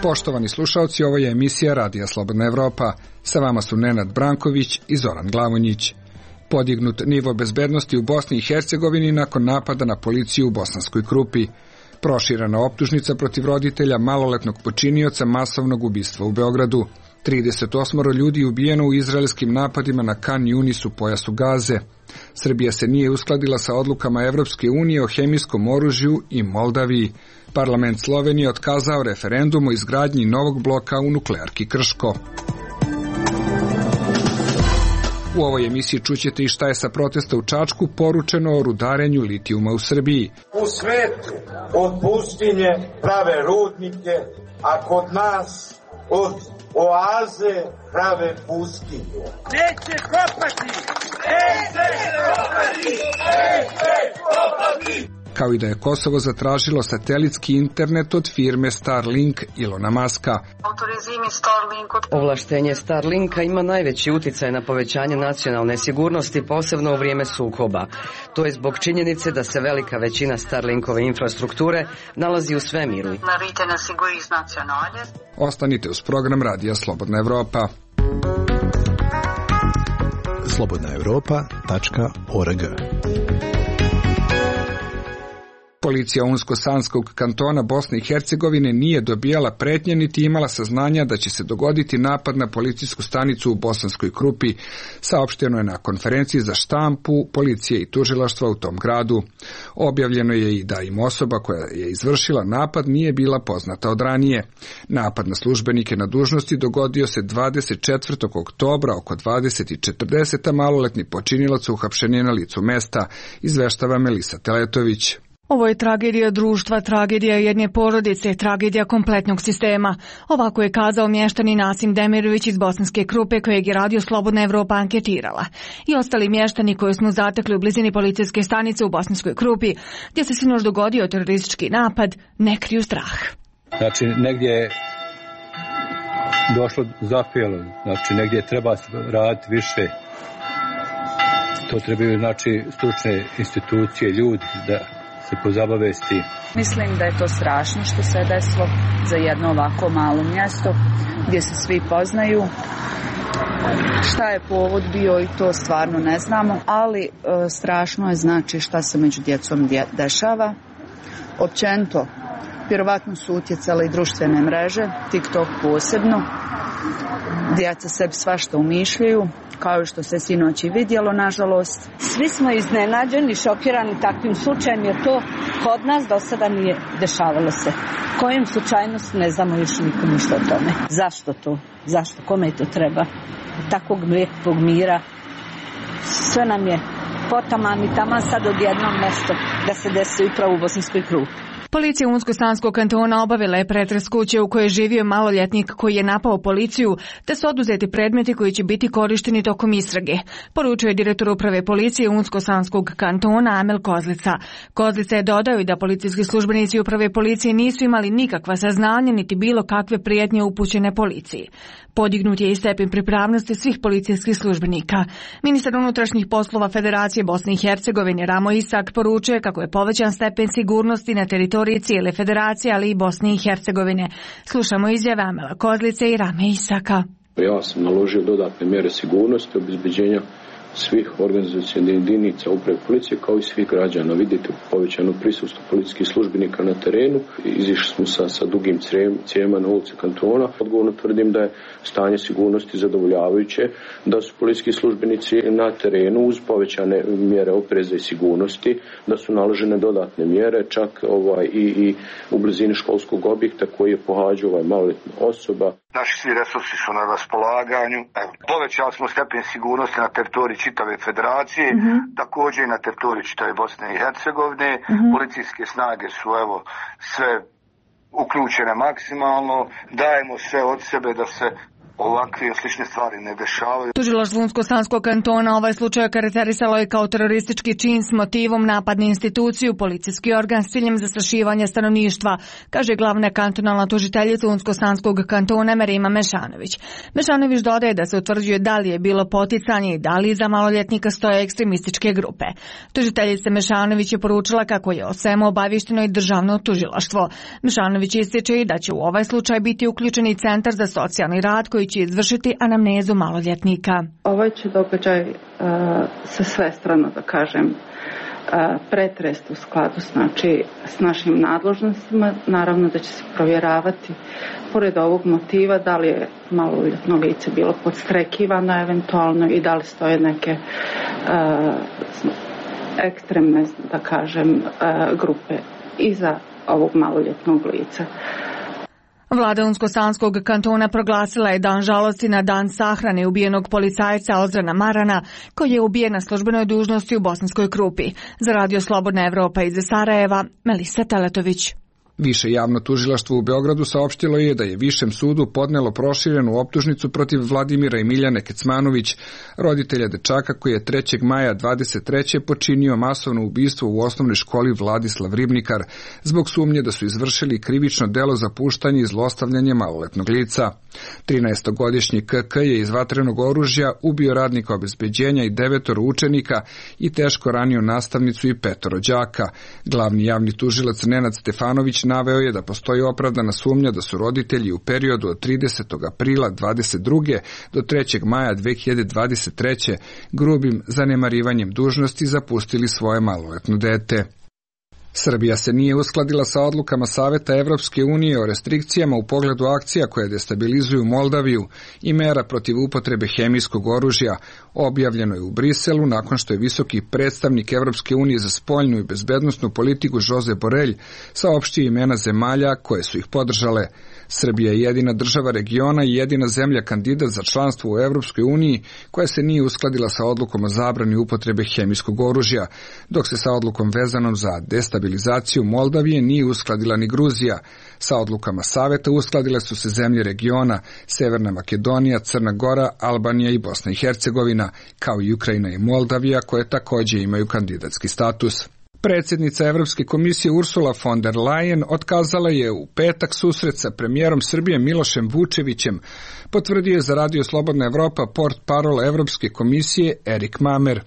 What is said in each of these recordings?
Poštovani slušalci, ovo je emisija Radija Slobodna Evropa. Sa vama su Nenad Branković i Zoran Glavonjić. Podignut nivo bezbednosti u Bosni i Hercegovini nakon napada na policiju u Bosanskoj Krupi. Proširena optužnica protiv roditelja maloletnog počinioca masovnog ubistva u Beogradu. 38 ljudi ubijeno u izraelskim napadima na Kan Yunis u pojasu Gaze. Srbija se nije uskladila sa odlukama Evropske unije o hemijskom oružju i Moldaviji. Parlament Slovenije otkazao referendum o izgradnji novog bloka u nuklearki Krško. U ovoj emisiji čućete i šta je sa protesta u Čačku poručeno o rudarenju litijuma u Srbiji. U svetu od pustinje prave rudnike, a kod nas od oaze prave pustinje. Neće kopati! Neće kopati! Neće kopati! Kao i da je Kosovo zatražilo satelitski internet od firme Starlink Ilona Maska. Ovlaštenje Starlinka ima najveći uticaj na povećanje nacionalne sigurnosti, posebno u vrijeme sukoba. To je zbog činjenice da se velika većina Starlinkove infrastrukture nalazi u svemiru. Ostanite uz program Radija Slobodna Evropa. slobodnaevropa.org. Policija Unsko-Sanskog kantona Bosne i Hercegovine nije dobijala pretnje niti imala saznanja da će se dogoditi napad na policijsku stanicu u Bosanskoj Krupi, saopšteno je na konferenciji za štampu policije i tužilaštva u tom gradu. Objavljeno je i da im osoba koja je izvršila napad nije bila poznata od ranije. Napad na službenike na dužnosti dogodio se 24. oktobra oko 20:40, maloletni počinilac uhapšen je na licu mesta, izveštava Melisa Teletović. Ovo je tragedija društva, tragedija jedne porodice, tragedija kompletnog sistema. Ovako je kazao mještanin Nasim Demirović iz Bosanske Krupe, kojeg je Radio Slobodna Evropa anketirala. I ostali mještani koje smo zatekli u blizini policijske stanice u Bosanskoj Krupi, gdje se sinoć dogodio teroristički napad, ne kriju strah. Znači, negdje je došlo zapelo, znači negdje treba raditi više. To trebaju, znači, stručne institucije, ljudi da se pozabave s tim. Mislim da je to strašno što se desilo za jedno ovako malo mjesto gdje se svi poznaju. Šta je povod bio i to stvarno ne znamo, ali strašno je znači šta se među djecom dešava. Općenito, vjerovatno su utjecale i društvene mreže, TikTok posebno. Djeca sebi svašta umišljaju, kao što se sinoć i vidjelo, nažalost. Svi smo iznenađeni, šokirani takvim slučajem, jer to kod nas do sada nije dešavalo se. Kojim slučajnosti ne znamo još nikom ništa o tome. Zašto to? Zašto? Kome to treba? Takvog lijepog mira. Sve nam je potaman i taman sad odjednom mjesto da se desi upravo u Bosanskoj Krupi. Policija Unsko-Sanskog kantona obavila je pretres kuće u kojoj je živio maloljetnik koji je napao policiju, te su oduzeti predmeti koji će biti korišteni tokom istrage, poručuje direktor uprave policije Unsko-Sanskog kantona Amel Kozlica. Kozlica je dodao i da policijski službenici uprave policije nisu imali nikakva saznanja niti bilo kakve prijetnje upućene policiji. Podignut je i stepen pripravnosti svih policijskih službenika. Ministar unutrašnjih poslova Federacije Bosne i Hercegovine Ramo Isak poručuje kako je povećan stepen sigurnosti na teritoriji cijele federacije, ali i Bosne i Hercegovine. Slušamo izjave Amela Kozlice i Rame Isaka. Ja sam naložio dodatne mjere sigurnosti, obezbeđenja svih organizacionalnih jedinica uprave policije kao i svih građana. Vidite povećano prisustvo policijskih službenika na terenu. Izišli smo sa dugim cijevima na ulici kantona. Odgovorno tvrdim da je stanje sigurnosti zadovoljavajuće, da su policijski službenici na terenu uz povećane mjere opreza i sigurnosti, da su naložene dodatne mjere, čak i u blizini školskog objekta koji je pohađao maloljetna osoba. Naši svi resursi su na raspolaganju. Povećali smo stepen sigurnosti na teritoriji čitave federacije, također i na teritoriji čitave Bosne i Hercegovine. Policijske snage su sve uključene maksimalno. Dajemo sve od sebe da se ovakve slične stvari ne dešavaju. Tužilaštvo Unsko-Sanskog kantona ovaj slučaj okarakterisalo je kao teroristički čin s motivom napad na instituciju, policijski organ s ciljem zastrašivanja stanovništva, kaže glavna kantonalna tužiteljica Unsko-Sanskog kantona Merima Mešanović. Mešanović dodaje da se utvrđuje da li je bilo poticanje i da li iza maloljetnika stoje ekstremističke grupe. Tužiteljica Mešanović je poručila kako je o svemu obaviješteno i državno tužilaštvo. Mešanović ističe i da će u ovaj slučaj biti uključen i Centar za socijalni rad koji će izvršiti anamnezu maloljetnika. Ovaj će događaj sa sve strano, da kažem, pretrest u skladu s našim nadležnostima. Naravno da će se provjeravati pored ovog motiva da li je maloljetno lice bilo podstrekivano eventualno i da li stoje neke ekstremne, da kažem, grupe iza ovog maloljetnog lica. Vlada Unsko-Sanskog kantona proglasila je dan žalosti na dan sahrane ubijenog policajca Ozrana Marana, koji je ubijen na službenoj dužnosti u Bosanskoj Krupi. Za Radio Slobodna Evropa iz Sarajeva, Melisa Teletović. Više javno tužilaštvo u Beogradu saopštilo je da je Višem sudu podnelo proširenu optužnicu protiv Vladimira i Miljane Kecmanović, roditelja dečaka koji je 3. maja 23. počinio masovno ubistvo u osnovnoj školi Vladislav Ribnikar, zbog sumnje da su izvršili krivično delo za puštanje i zlostavljanje maloletnog lica. 13-godišnji KK je iz vatrenog oružja ubio radnika obezbeđenja i 9 učenika i teško ranio nastavnicu i 5 đaka. Glavni javni tužilac Nenad Stefanović naveo je da postoji opravdana sumnja da su roditelji u periodu od 30. aprila 22. do 3. maja 2023. grubim zanemarivanjem dužnosti zapustili svoje maloletno dete. Srbija se nije uskladila sa odlukama Saveta Evropske unije o restrikcijama u pogledu akcija koje destabilizuju Moldaviju i mera protiv upotrebe hemijskog oružja. Objavljeno je u Briselu nakon što je visoki predstavnik Evropske unije za spoljnu i bezbednosnu politiku Jose Borrell saopštio imena zemalja koje su ih podržale. Srbija je jedina država regiona i jedina zemlja kandidat za članstvo u Evropskoj uniji koja se nije uskladila sa odlukom o zabrani upotrebe hemijskog oružja, dok se sa odlukom vezanom za destabilizaciju Moldavije nije uskladila ni Gruzija. Sa odlukama Saveta uskladile su se zemlje regiona Severna Makedonija, Crna Gora, Albanija i Bosna i Hercegovina, kao i Ukrajina i Moldavija koje također imaju kandidatski status. Predsjednica Evropske komisije Ursula von der Leyen otkazala je u petak susret sa premijerom Srbije Milošem Vučevićem, potvrdio je za Radio Slobodna Evropa portparol Evropske komisije Erik Mamer.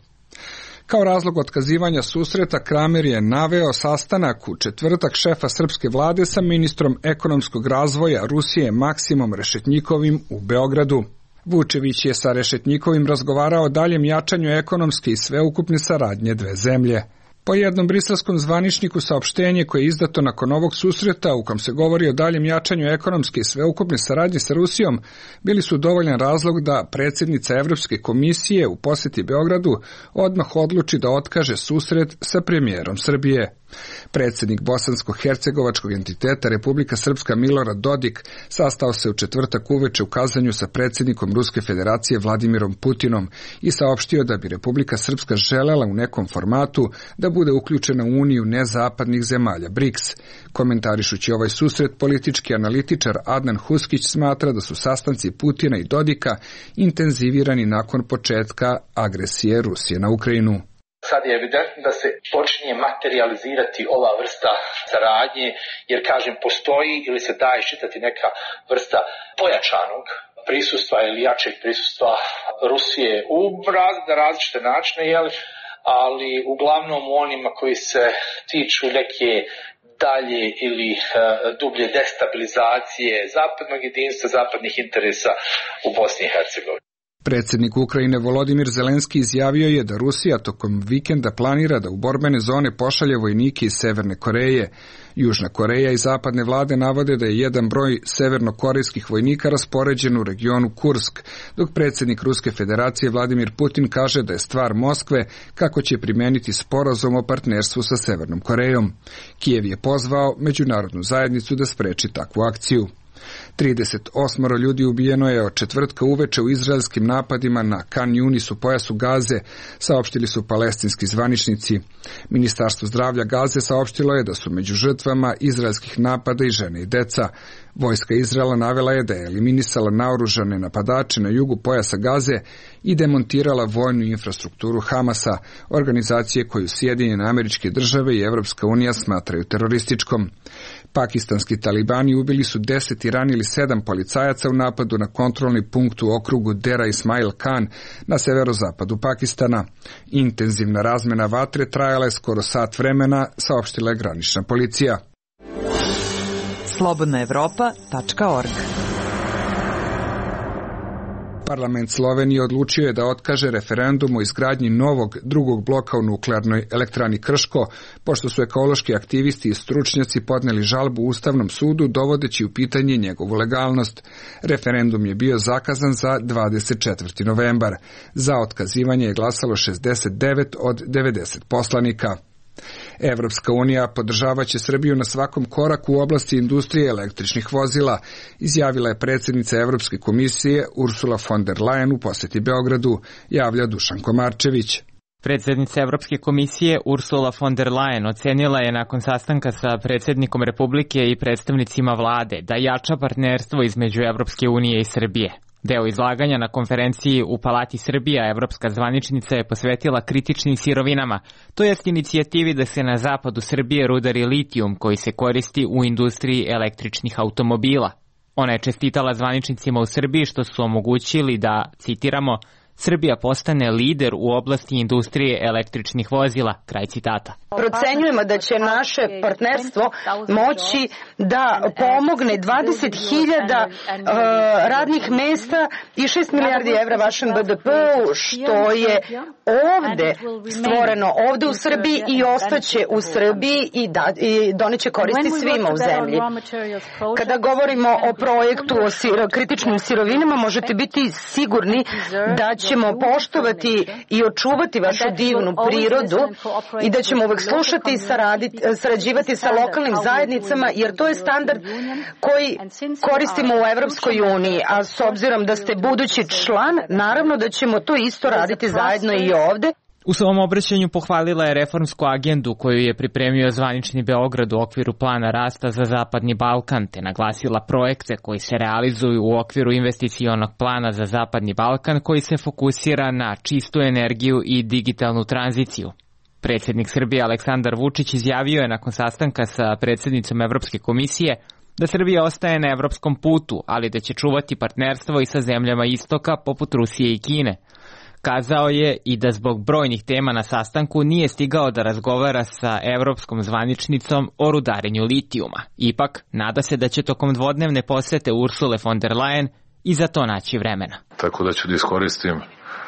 Kao razlog otkazivanja susreta Kramer je naveo sastanak u četvrtak šefa srpske vlade sa ministrom ekonomskog razvoja Rusije Maksimom Rešetnjikovim u Beogradu. Vučević je sa Rešetnjikovim razgovarao o daljem jačanju ekonomske i sveukupne saradnje dve zemlje. Po jednom briselskom zvaničniku saopštenje koje je izdato nakon ovog susreta u kom se govori o daljem jačanju ekonomske i sveukupne saradnje sa Rusijom bili su dovoljan razlog da predsjednica Evropske komisije u posjeti Beogradu odmah odluči da otkaže susret sa premijerom Srbije. Predsjednik bosansko-hercegovačkog entiteta Republika Srpska Milorad Dodik sastao se u četvrtak uveče u Kazanju sa predsjednikom Ruske federacije Vladimirom Putinom i saopštio da bi Republika Srpska želela u nekom formatu da bude uključena u uniju nezapadnih zemalja BRICS. Komentarišući ovaj susret, politički analitičar Adnan Huskić smatra da su sastanci Putina i Dodika intenzivirani nakon početka agresije Rusije na Ukrajinu. Sad je evidentno da se počinje materializirati ova vrsta saradnje, jer kažem postoji ili se daje iščitati neka vrsta pojačanog prisustva ili jačeg prisustva Rusije u različite načine, ali uglavnom u onima koji se tiču neke dalje ili dublje destabilizacije zapadnog jedinstva, zapadnih interesa u Bosni i Hercegovini. Predsjednik Ukrajine Volodimir Zelenski izjavio je da Rusija tokom vikenda planira da u borbene zone pošalje vojnike iz Severne Koreje. Južna Koreja i zapadne vlade navode da je jedan broj severnokorejskih vojnika raspoređen u regionu Kursk, dok predsjednik Ruske federacije Vladimir Putin kaže da je stvar Moskve kako će primijeniti sporazum o partnerstvu sa Severnom Korejom. Kijev je pozvao međunarodnu zajednicu da spreči takvu akciju. 38 ljudi ubijeno je od četvrtka uveče u izraelskim napadima na Kan Yunis u pojasu Gaze, saopštili su palestinski zvaničnici. Ministarstvo zdravlja Gaze saopštilo je da su među žrtvama izraelskih napada i žene i deca. Vojska Izraela navela je da je eliminisala naoružane napadače na jugu pojasa Gaze i demontirala vojnu infrastrukturu Hamasa, organizacije koju Sjedinjene Američke Države i Evropska unija smatraju terorističkom. Pakistanski talibani ubili su 10 i ranili 7 policajaca u napadu na kontrolni punkt u okrugu Dera Ismail Khan na severozapadu Pakistana. Intenzivna razmena vatre trajala je skoro sat vremena, saopštila je granična policija. slobodnaevropa.org. Parlament Slovenije odlučio je da otkaže referendum o izgradnji novog drugog bloka u nuklearnoj elektrani Krško, pošto su ekološki aktivisti i stručnjaci podneli žalbu Ustavnom sudu dovodeći u pitanje njegovu legalnost. Referendum je bio zakazan za 24. novembar. Za otkazivanje je glasalo 69 od 90 poslanika. Evropska unija podržavaće Srbiju na svakom koraku u oblasti industrije električnih vozila, izjavila je predsjednica Evropske komisije Ursula von der Leyen u posjeti Beogradu, javlja Dušan Komarčević. Predsjednica Evropske komisije Ursula von der Leyen ocenila je nakon sastanka sa predsjednikom Republike i predstavnicima vlade da jača partnerstvo između Evropske unije i Srbije. Deo izlaganja na konferenciji u Palati Srbija evropska zvaničnica je posvetila kritičnim sirovinama, to jest inicijativi da se na zapadu Srbije rudari litijum koji se koristi u industriji električnih automobila. Ona je čestitala zvaničnicima u Srbiji što su omogućili da, citiramo, Srbija postane lider u oblasti industrije električnih vozila, kraj citata. Procenjujemo da će naše partnerstvo moći da pomogne 20.000 radnih mesta i 6 milijardi evra vašem BDP-u, što je ovde stvoreno, ovde u Srbiji i ostaće u Srbiji i doneće koristi svima u zemlji. Kada govorimo o projektu o kritičnim sirovinama, možete biti sigurni da ćemo poštovati i očuvati vašu divnu prirodu i da ćemo uvek slušati i sarađivati sa lokalnim zajednicama, jer to je standard koji koristimo u Evropskoj uniji, a s obzirom da ste budući član, naravno da ćemo to isto raditi zajedno i ovde. U svom obraćanju pohvalila je reformsku agendu koju je pripremio zvanični Beograd u okviru plana rasta za Zapadni Balkan, te naglasila projekte koji se realizuju u okviru investicionog plana za Zapadni Balkan koji se fokusira na čistu energiju i digitalnu tranziciju. Predsjednik Srbije Aleksandar Vučić izjavio je nakon sastanka sa predsjednicom Evropske komisije da Srbija ostaje na evropskom putu, ali da će čuvati partnerstvo i sa zemljama istoka poput Rusije i Kine. Kazao je i da zbog brojnih tema na sastanku nije stigao da razgovara sa evropskom zvaničnicom o rudarenju litijuma. Ipak, nada se da će tokom dvodnevne posete Ursule von der Leyen i za to naći vremena. Tako da ću da iskoristim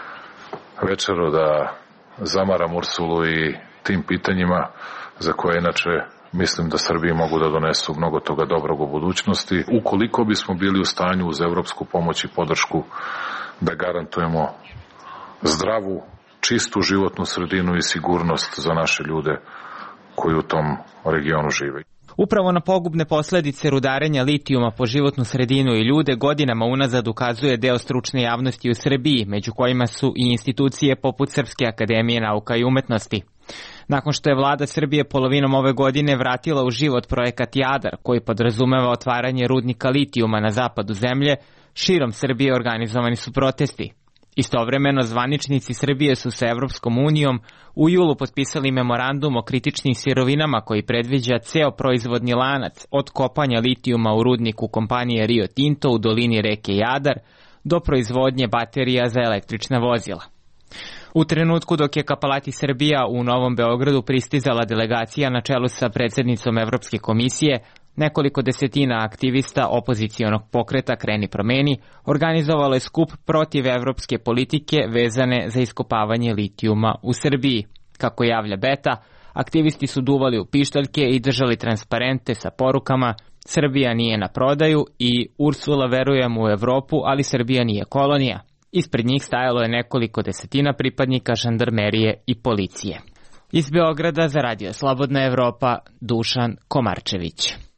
večeru da zamaram Ursulu i tim pitanjima za koje inače mislim da Srbiji mogu da donesu mnogo toga dobrog u budućnosti. Ukoliko bismo bili u stanju uz evropsku pomoć i podršku da garantujemo zdravu, čistu životnu sredinu i sigurnost za naše ljude koji u tom regionu žive. Upravo na pogubne posljedice rudarenja litijuma po životnu sredinu i ljude godinama unazad ukazuje deo stručne javnosti u Srbiji, među kojima su i institucije poput Srpske akademije nauka i umetnosti. Nakon što je vlada Srbije polovinom ove godine vratila u život projekat Jadar, koji podrazumeva otvaranje rudnika litijuma na zapadu zemlje, širom Srbije organizovani su protesti. Istovremeno, zvaničnici Srbije su sa Evropskom unijom u julu potpisali memorandum o kritičnim sirovinama koji predviđa ceo proizvodni lanac od kopanja litijuma u rudniku kompanije Rio Tinto u dolini reke Jadar do proizvodnje baterija za električna vozila. U trenutku dok je ka Palati Srbija u Novom Beogradu pristizala delegacija na čelu sa predsjednicom Evropske komisije, nekoliko desetina aktivista opozicionog pokreta Kreni promeni organizovalo je skup protiv evropske politike vezane za iskopavanje litijuma u Srbiji. Kako javlja Beta, aktivisti su duvali u pištaljke i držali transparente sa porukama Srbija nije na prodaju i Ursula verujem u Evropu, ali Srbija nije kolonija. Ispred njih stajalo je nekoliko desetina pripadnika žandarmerije i policije. Iz Beograda za Radio Slobodna Evropa, Dušan Komarčević.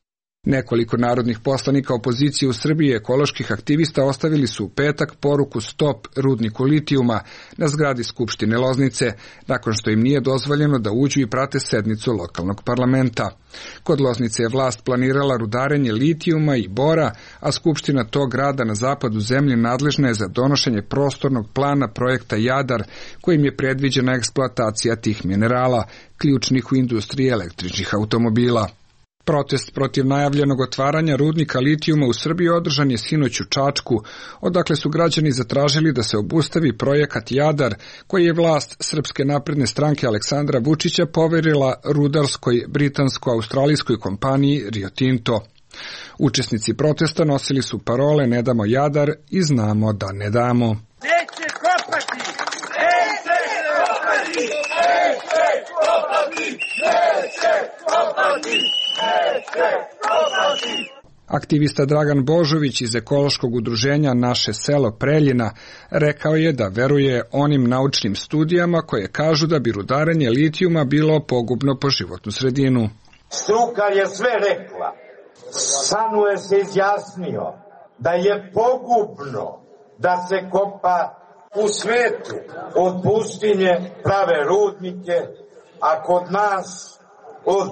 Nekoliko narodnih poslanika opozicije u Srbiji i ekoloških aktivista ostavili su u petak poruku Stop rudniku litijuma na zgradi Skupštine Loznice, nakon što im nije dozvoljeno da uđu i prate sednicu lokalnog parlamenta. Kod Loznice je vlast planirala rudarenje litijuma i bora, a Skupština tog grada na zapadu zemlje nadležna je za donošenje prostornog plana projekta Jadar, kojim je predviđena eksploatacija tih minerala, ključnih u industriji električnih automobila. Protest protiv najavljenog otvaranja rudnika litijuma u Srbiji održan je sinoć u Čačku, odakle su građani zatražili da se obustavi projekat Jadar, koji je vlast Srpske napredne stranke Aleksandra Vučića poverila rudarskoj britansko-australijskoj kompaniji Rio Tinto. Učesnici protesta nosili su parole "Ne damo Jadar" i "Znamo da ne damo". Neće kopati! Neće kopati! Neće kopati! Neće kopati! Neće kopati! Aktivista Dragan Božović iz ekološkog udruženja Naše selo Preljina rekao je da veruje onim naučnim studijama koje kažu da bi rudarenje litijuma bilo pogubno po životnu sredinu. Struka je sve rekla. Sanu je se izjasnio da je pogubno da se kopa u svetu. Od pustinje prave rudnike, a kod nas od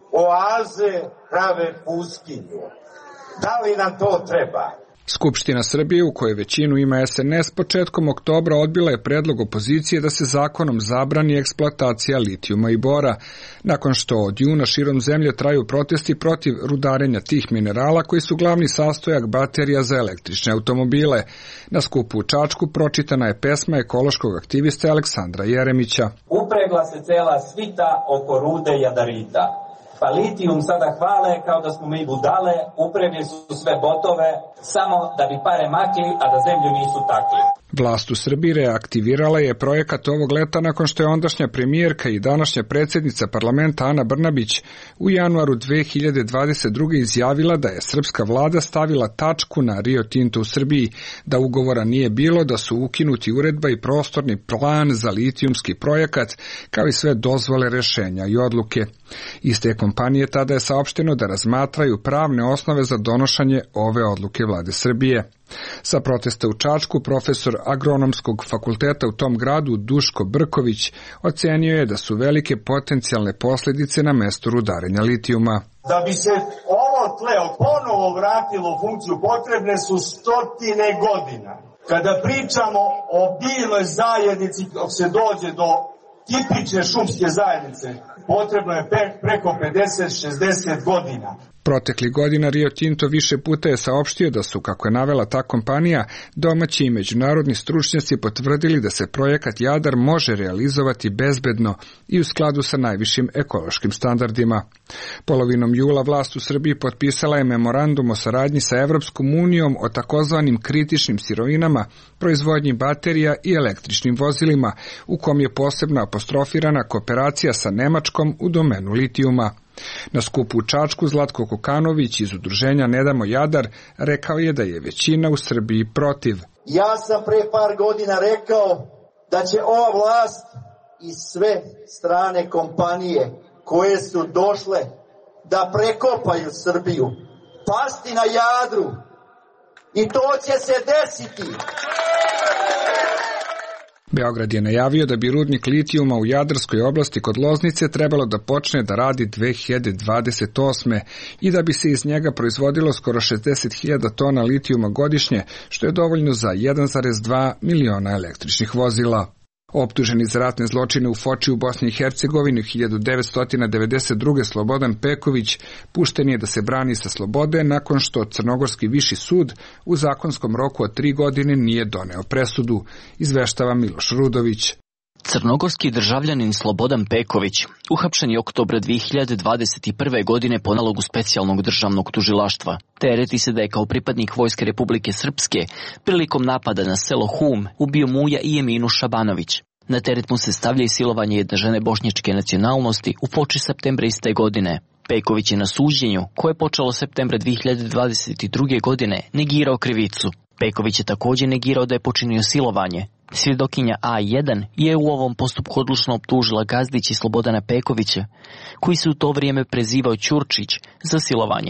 oaze prave pustinje. Da li nam to treba? Skupština Srbije, u kojoj većinu ima SNS, početkom oktobra odbila je predlog opozicije da se zakonom zabrani eksploatacija litijuma i bora, nakon što od juna širom zemlje traju protesti protiv rudarenja tih minerala koji su glavni sastojak baterija za električne automobile. Na skupu u Čačku pročitana je pesma ekološkog aktivista Aleksandra Jeremića. Upregla se cela svita oko rude jadarita. Pa litijum sada hvale kao da smo mi budale, upregli su sve botove, samo da bi pare makli, a da zemlju nisu takli. Vlast u Srbiji reaktivirala je projekat ovog leta nakon što je ondašnja premijerka i današnja predsjednica parlamenta Ana Brnabić u januaru 2022. izjavila da je srpska vlada stavila tačku na Rio Tinto u Srbiji, da ugovora nije bilo, da su ukinuti uredba i prostorni plan za litijumski projekat, kao i sve dozvole, rešenja i odluke. Iz te kompanije tada je saopšteno da razmatraju pravne osnove za donošenje ove odluke vlade Srbije. Sa protesta u Čačku profesor agronomskog fakulteta u tom gradu Duško Brković ocenio je da su velike potencijalne posljedice na mestu rudarenja litijuma. Da bi se ovo tle ponovo vratilo u funkciju potrebne su 100 godina. Kada pričamo o biljnoj zajednici, dok se dođe do tipične šumske zajednice, potrebno je preko 50-60 godina. Proteklih godina Rio Tinto više puta je saopštio da su, kako je navela ta kompanija, domaći i međunarodni stručnjaci potvrdili da se projekat Jadar može realizovati bezbedno i u skladu sa najvišim ekološkim standardima. Polovinom jula vlast u Srbiji potpisala je memorandum o saradnji sa Evropskom unijom o takozvanim kritičnim sirovinama, proizvodnji baterija i električnim vozilima, u kom je posebno apostrofirana kooperacija sa Nemačkom u domenu litijuma. Na skupu u Čačku Zlatko Kokanović iz udruženja Ne damo Jadar rekao je da je većina u Srbiji protiv. Ja sam pre par godina rekao da će ova vlast i sve strane kompanije koje su došle da prekopaju Srbiju pasti na Jadru i to će se desiti. Beograd je najavio da bi rudnik litijuma u Jadarskoj oblasti kod Loznice trebalo da počne da radi 2028. i da bi se iz njega proizvodilo skoro 60.000 tona litijuma godišnje, što je dovoljno za 1,2 miliona električnih vozila. Optuženi za ratne zločine u Foči u Bosni i Hercegovini 1992. Slobodan Peković pušten je da se brani sa slobode nakon što Crnogorski viši sud u zakonskom roku od 3 godine nije doneo presudu, izveštava Miloš Rudović. Crnogorski državljanin Slobodan Peković uhapšen je oktobra 2021. godine po nalogu specijalnog državnog tužilaštva. Tereti se da je kao pripadnik Vojske Republike Srpske prilikom napada na selo Hum ubio Muja i Eminu Šabanović. Na teret mu se stavlja i silovanje jedne žene bošnjačke nacionalnosti u Foči septembra iste godine. Peković je na suđenju, koje je počelo septembra 2022. godine, negirao krivicu. Peković je također negirao da je počinio silovanje. Svjedokinja A1 je u ovom postupku odlučno optužila Gazdić i Slobodana Pekovića, koji se u to vrijeme prezivao Ćurčić, za silovanje.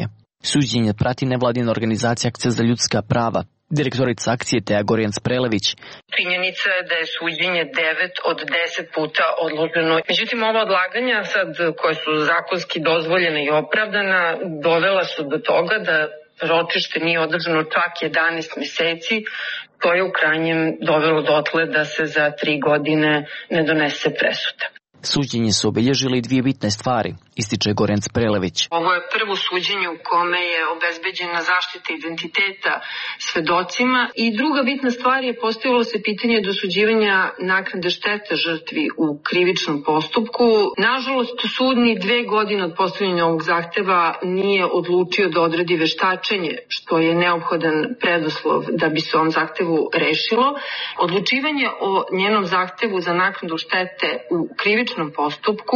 Suđenje prati nevladina organizacija Akcija za ljudska prava. Direktorica akcije Teja Gorjanac-Prelević. Činjenica je da je suđenje 9 od 10 puta odloženo. Međutim, ova odlaganja sad koje su zakonski dozvoljene i opravdana dovela su do toga da ročište nije održano čak 11 meseci. To je u krajnjem dovelo dotle da se za 3 godine ne donese presuda. Suđenje su obilježili dvije bitne stvari, ističe Gorjanac-Prelević. Ovo je prvo suđenje u kome je obezbeđena zaštita identiteta svedocima i druga bitna stvar je postavilo se pitanje dosuđivanja naknade štete žrtvi u krivičnom postupku. Nažalost, sud ni 2 godine od postavljanja ovog zahteva nije odlučio da odredi veštačenje, što je neophodan preduslov da bi se ovom zahtevu rešilo. Odlučivanje o njenom zahtevu za naknadu štete u krivičnom postupku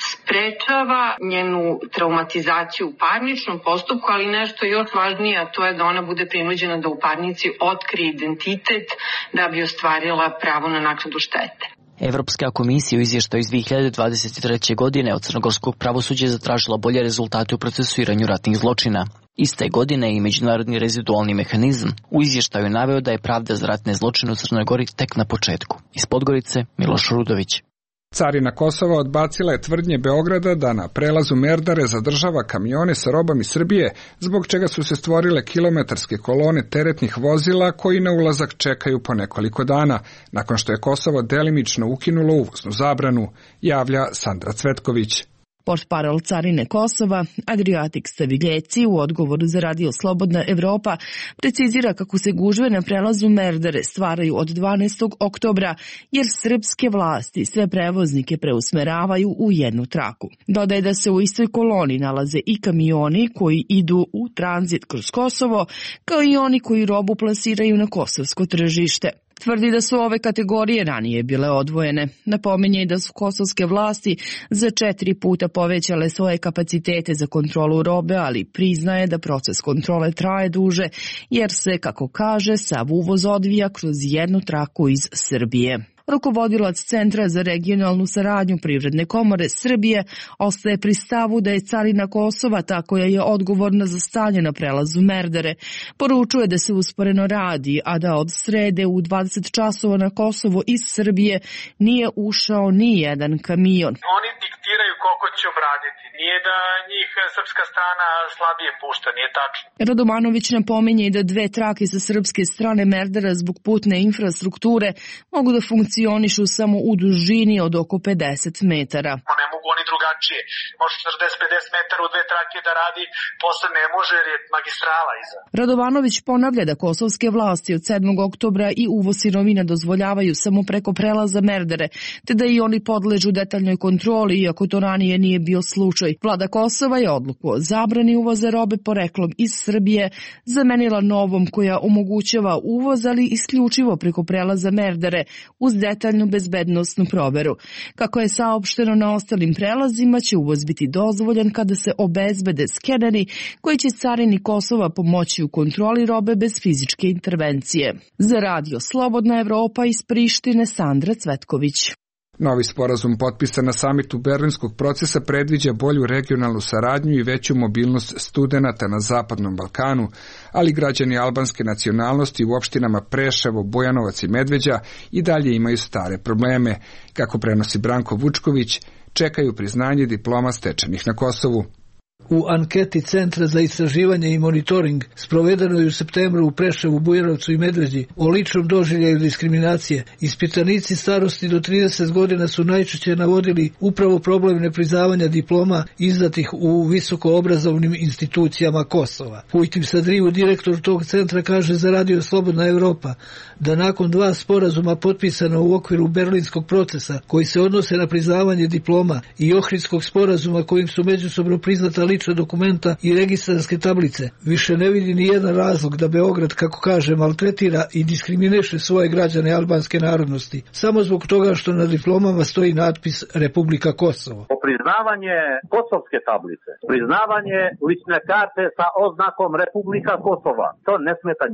sprečava njenu traumatizaciju u parničnom postupku, ali nešto još važnije, a to je da ona bude prinuđena da u parnici otkrije identitet da bi ostvarila pravo na naknadu štete. Evropska komisija u izvještaju iz 2023. godine od crnogorskog pravosuđa je zatražila bolje rezultate u procesuiranju ratnih zločina. Iste godine i međunarodni rezidualni mehanizam u izvještaju naveo da je pravda za ratne zločine u Crnoj Gori tek na početku. Iz Podgorice, Miloš Rudović. Carina Kosova odbacila je tvrdnje Beograda da na prelazu Merdare zadržava kamione sa robom iz Srbije, zbog čega su se stvorile kilometarske kolone teretnih vozila koji na ulazak čekaju po nekoliko dana, nakon što je Kosovo delimično ukinulo uvoznu zabranu, javlja Sandra Cvetković. Portparol Carine Kosova, Adriatik Staviljeci, u odgovoru za Radio Slobodna Evropa, precizira kako se gužve na prelazu Merdare stvaraju od 12. oktobra, jer srpske vlasti sve prevoznike preusmeravaju u jednu traku. Dodaje da se u istoj koloni nalaze i kamioni koji idu u tranzit kroz Kosovo, kao i oni koji robu plasiraju na kosovsko tržište. Tvrdi da su ove kategorije ranije bile odvojene. Napominje i da su kosovske vlasti za 4 puta povećale svoje kapacitete za kontrolu robe, ali priznaje da proces kontrole traje duže, jer se, kako kaže, sav uvoz odvija kroz jednu traku iz Srbije. Rukovodilac Centra za regionalnu saradnju Privredne komore Srbije ostaje pri stavu da je Carina Kosova ta koja je odgovorna za stanje na prelazu Merdare. Poručuje da se usporeno radi, a da od srede u 20 časova na Kosovo iz Srbije nije ušao ni jedan kamion. Oni diktiraju koliko će obraditi. Nije da njih srpska strana slabije pušta, nije tačno. Radomanović napominje i da 2 trake sa srpske strane Merdara zbog putne infrastrukture mogu da funkcionišu samo u dužini od oko 50 metara. Ne mogu oni drugačije. Može 40-50 metara u 2 trake da radi, posle ne može jer je magistrala iza. Radovanović ponavlja da kosovske vlasti od 7. oktobra i uvoz sirovina dozvoljavaju samo preko prelaza Merdare, te da i oni podležu detaljnoj kontroli, iako to ranije nije bio slučaj. Vlada Kosova je odluku o zabrani uvoza robe poreklom iz Srbije zamenila novom koja omogućava uvoz, ali isključivo preko prelaza Merdare uz detaljnu bezbednosnu proveru. Kako je saopšteno, na ostalim prelazima će uvoz biti dozvoljen kada se obezbede skeneri koji će Carini Kosova pomoći u kontroli robe bez fizičke intervencije. Za Radio Slobodna Evropa iz Prištine, Sandra Cvetković. Novi sporazum potpisan na samitu Berlinskog procesa predviđa bolju regionalnu saradnju i veću mobilnost studenata na Zapadnom Balkanu, ali građani albanske nacionalnosti u opštinama Preševo, Bojanovac i Medveđa i dalje imaju stare probleme. Kako prenosi Branko Vučković, čekaju priznanje diploma stečenih na Kosovu. U anketi Centra za istraživanje i monitoring sprovedenoj u septembru u Preševu, Bujanovcu i Medveđi o ličnom doživljaju diskriminacije, ispitanici starosti do 30 godina su najčešće navodili upravo problem nepriznavanja diploma izdatih u visokoobrazovnim institucijama Kosova. Pujtim Sadriju, direktor tog centra, kaže za Radio Slobodna Evropa da nakon 2 sporazuma potpisana u okviru Berlinskog procesa koji se odnose na priznavanje diploma i Ohridskog sporazuma kojim su međusobno priznata lična dokumenta i registarske tablice, više ne vidi ni jedan razlog da Beograd, kako kaže, maltretira i diskriminiše svoje građane albanske narodnosti, samo zbog toga što na diplomama stoji natpis Republika Kosovo. Priznavanje kosovske tablice, priznavanje lične karte sa oznakom Republika Kosova, to ne smeta njima.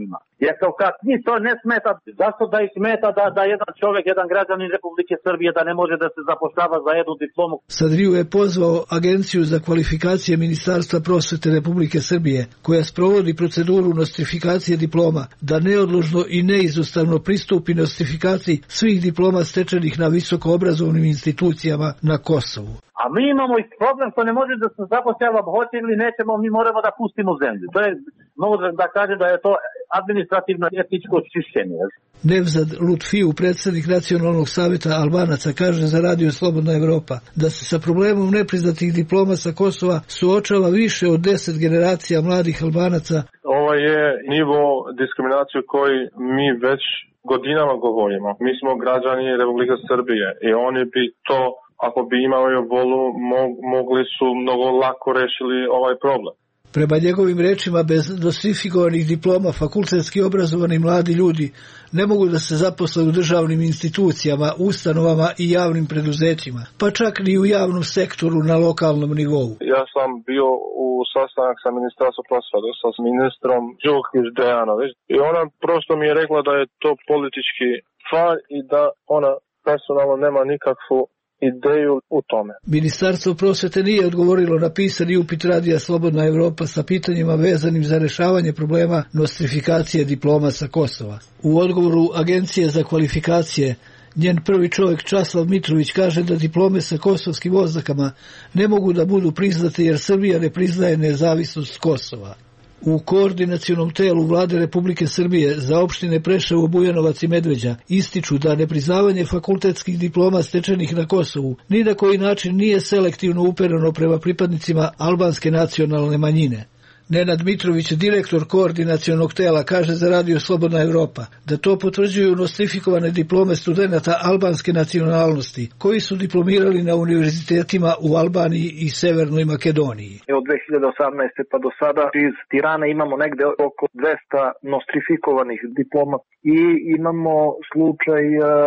Jer kao kad njih to ne smeta, zašto da ih smeta da jedan čovjek, jedan građanin Republike Srbije da ne može da se zapošljava za jednu diplomu? Sadriju je pozvao Agenciju za kvalifikacije Ministarstva prosvete Republike Srbije, koja sprovodi proceduru nostrifikacije diploma, da neodložno i neizostavno pristupi nostrifikaciji svih diploma stečenih na visokoobrazovnim institucijama na Kosovu. A mi imamo i problem što ne može da se zapošljava, hoće ili nećemo, mi moramo da pustimo zemlju. To je, mogu da kažem da je to administrativno etičko čišćenje. Nevzad Lutfiju, predsjednik Nacionalnog savjeta Albanaca, kaže za Radio Slobodna Evropa da se sa problemom nepriznatih diploma sa Kosova suočava više od 10 generacija mladih Albanaca. Ovo je nivo diskriminacije koji mi već godinama govorimo. Mi smo građani Republike Srbije i oni bi to, ako bi imali volu, mogli su mnogo lako rešili ovaj problem. Prema njegovim rečima, bez nostrifikovanih diploma fakultetski obrazovani mladi ljudi ne mogu da se zaposle u državnim institucijama, ustanovama i javnim preduzećima, pa čak ni u javnom sektoru na lokalnom nivou. Ja sam bio u sastanak sa Ministarstvom prosvete, sa ministrom Đukić Dejanović, i ona prosto mi je rekla da je to politički stvar i da ona personalno nema nikakvu ideju u tome. Ministarstvo prosvete nije odgovorilo na pisani upit Radija Slobodna Evropa sa pitanjima vezanim za rešavanje problema nostrifikacije diploma sa Kosova. U odgovoru Agencije za kvalifikacije njen prvi čovjek Časlav Mitrović kaže da diplome sa kosovskim oznakama ne mogu da budu priznate jer Srbija ne priznaje nezavisnost Kosova. U koordinacionom telu Vlade Republike Srbije za opštine Preševo, Bujanovac i Medveđa ističu da nepriznavanje fakultetskih diploma stečenih na Kosovu ni na koji način nije selektivno upereno prema pripadnicima albanske nacionalne manjine. Nenad Mitrović, direktor koordinacionog tela, kaže za Radio Slobodna Evropa da to potvrđuju nostrifikovane diplome studenata albanske nacionalnosti koji su diplomirali na univerzitetima u Albaniji i Severnoj Makedoniji. Od 2018. pa do sada iz Tirane imamo negde oko 200 nostrifikovanih diploma i imamo slučaj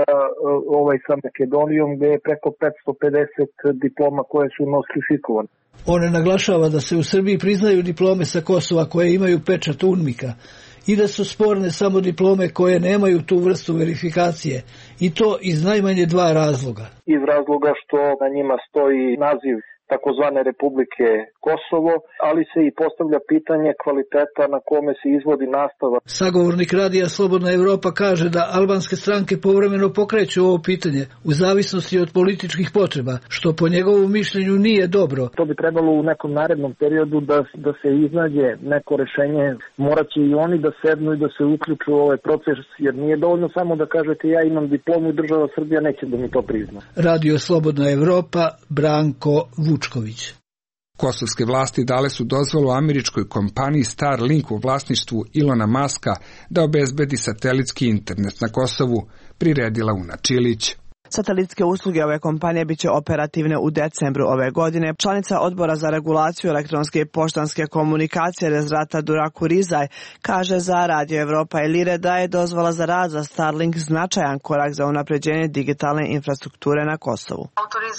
sa Makedonijom gde je preko 550 diploma koje su nostrifikovane. On naglašava da se u Srbiji priznaju diplome sa Kosova koje imaju pečat UNMIK-a i da su sporne samo diplome koje nemaju tu vrstu verifikacije, i to iz najmanje dva razloga. Iz razloga što na njima stoji naziv takozvane Republike Kosovo, ali se i postavlja pitanje kvaliteta na kome se izvodi nastava. Sagovornik Radija Slobodna Evropa kaže da albanske stranke povremeno pokreću ovo pitanje u zavisnosti od političkih potreba, što po njegovom mišljenju nije dobro. To bi trebalo u nekom narednom periodu da se iznađe neko rešenje. Moraće i oni da sednu i da se uključu u ovaj proces, jer nije dovoljno samo da kažete ja imam diplomu i država Srbija neće da mi to prizna. Radio Slobodna Evropa, Branko Vučković. Kosovske vlasti dale su dozvolu američkoj kompaniji Starlink u vlasništvu Ilona Maska da obezbedi satelitski internet na Kosovu, priredila Una Čilić. Satelitske usluge ove kompanije biće operativne u decembru ove godine. Članica Odbora za regulaciju elektronske i poštanske komunikacije Rezrata Durakurizaj kaže za Radio Evropa i Lire da je dozvola za rad za Starlink značajan korak za unapređenje digitalne infrastrukture na Kosovu.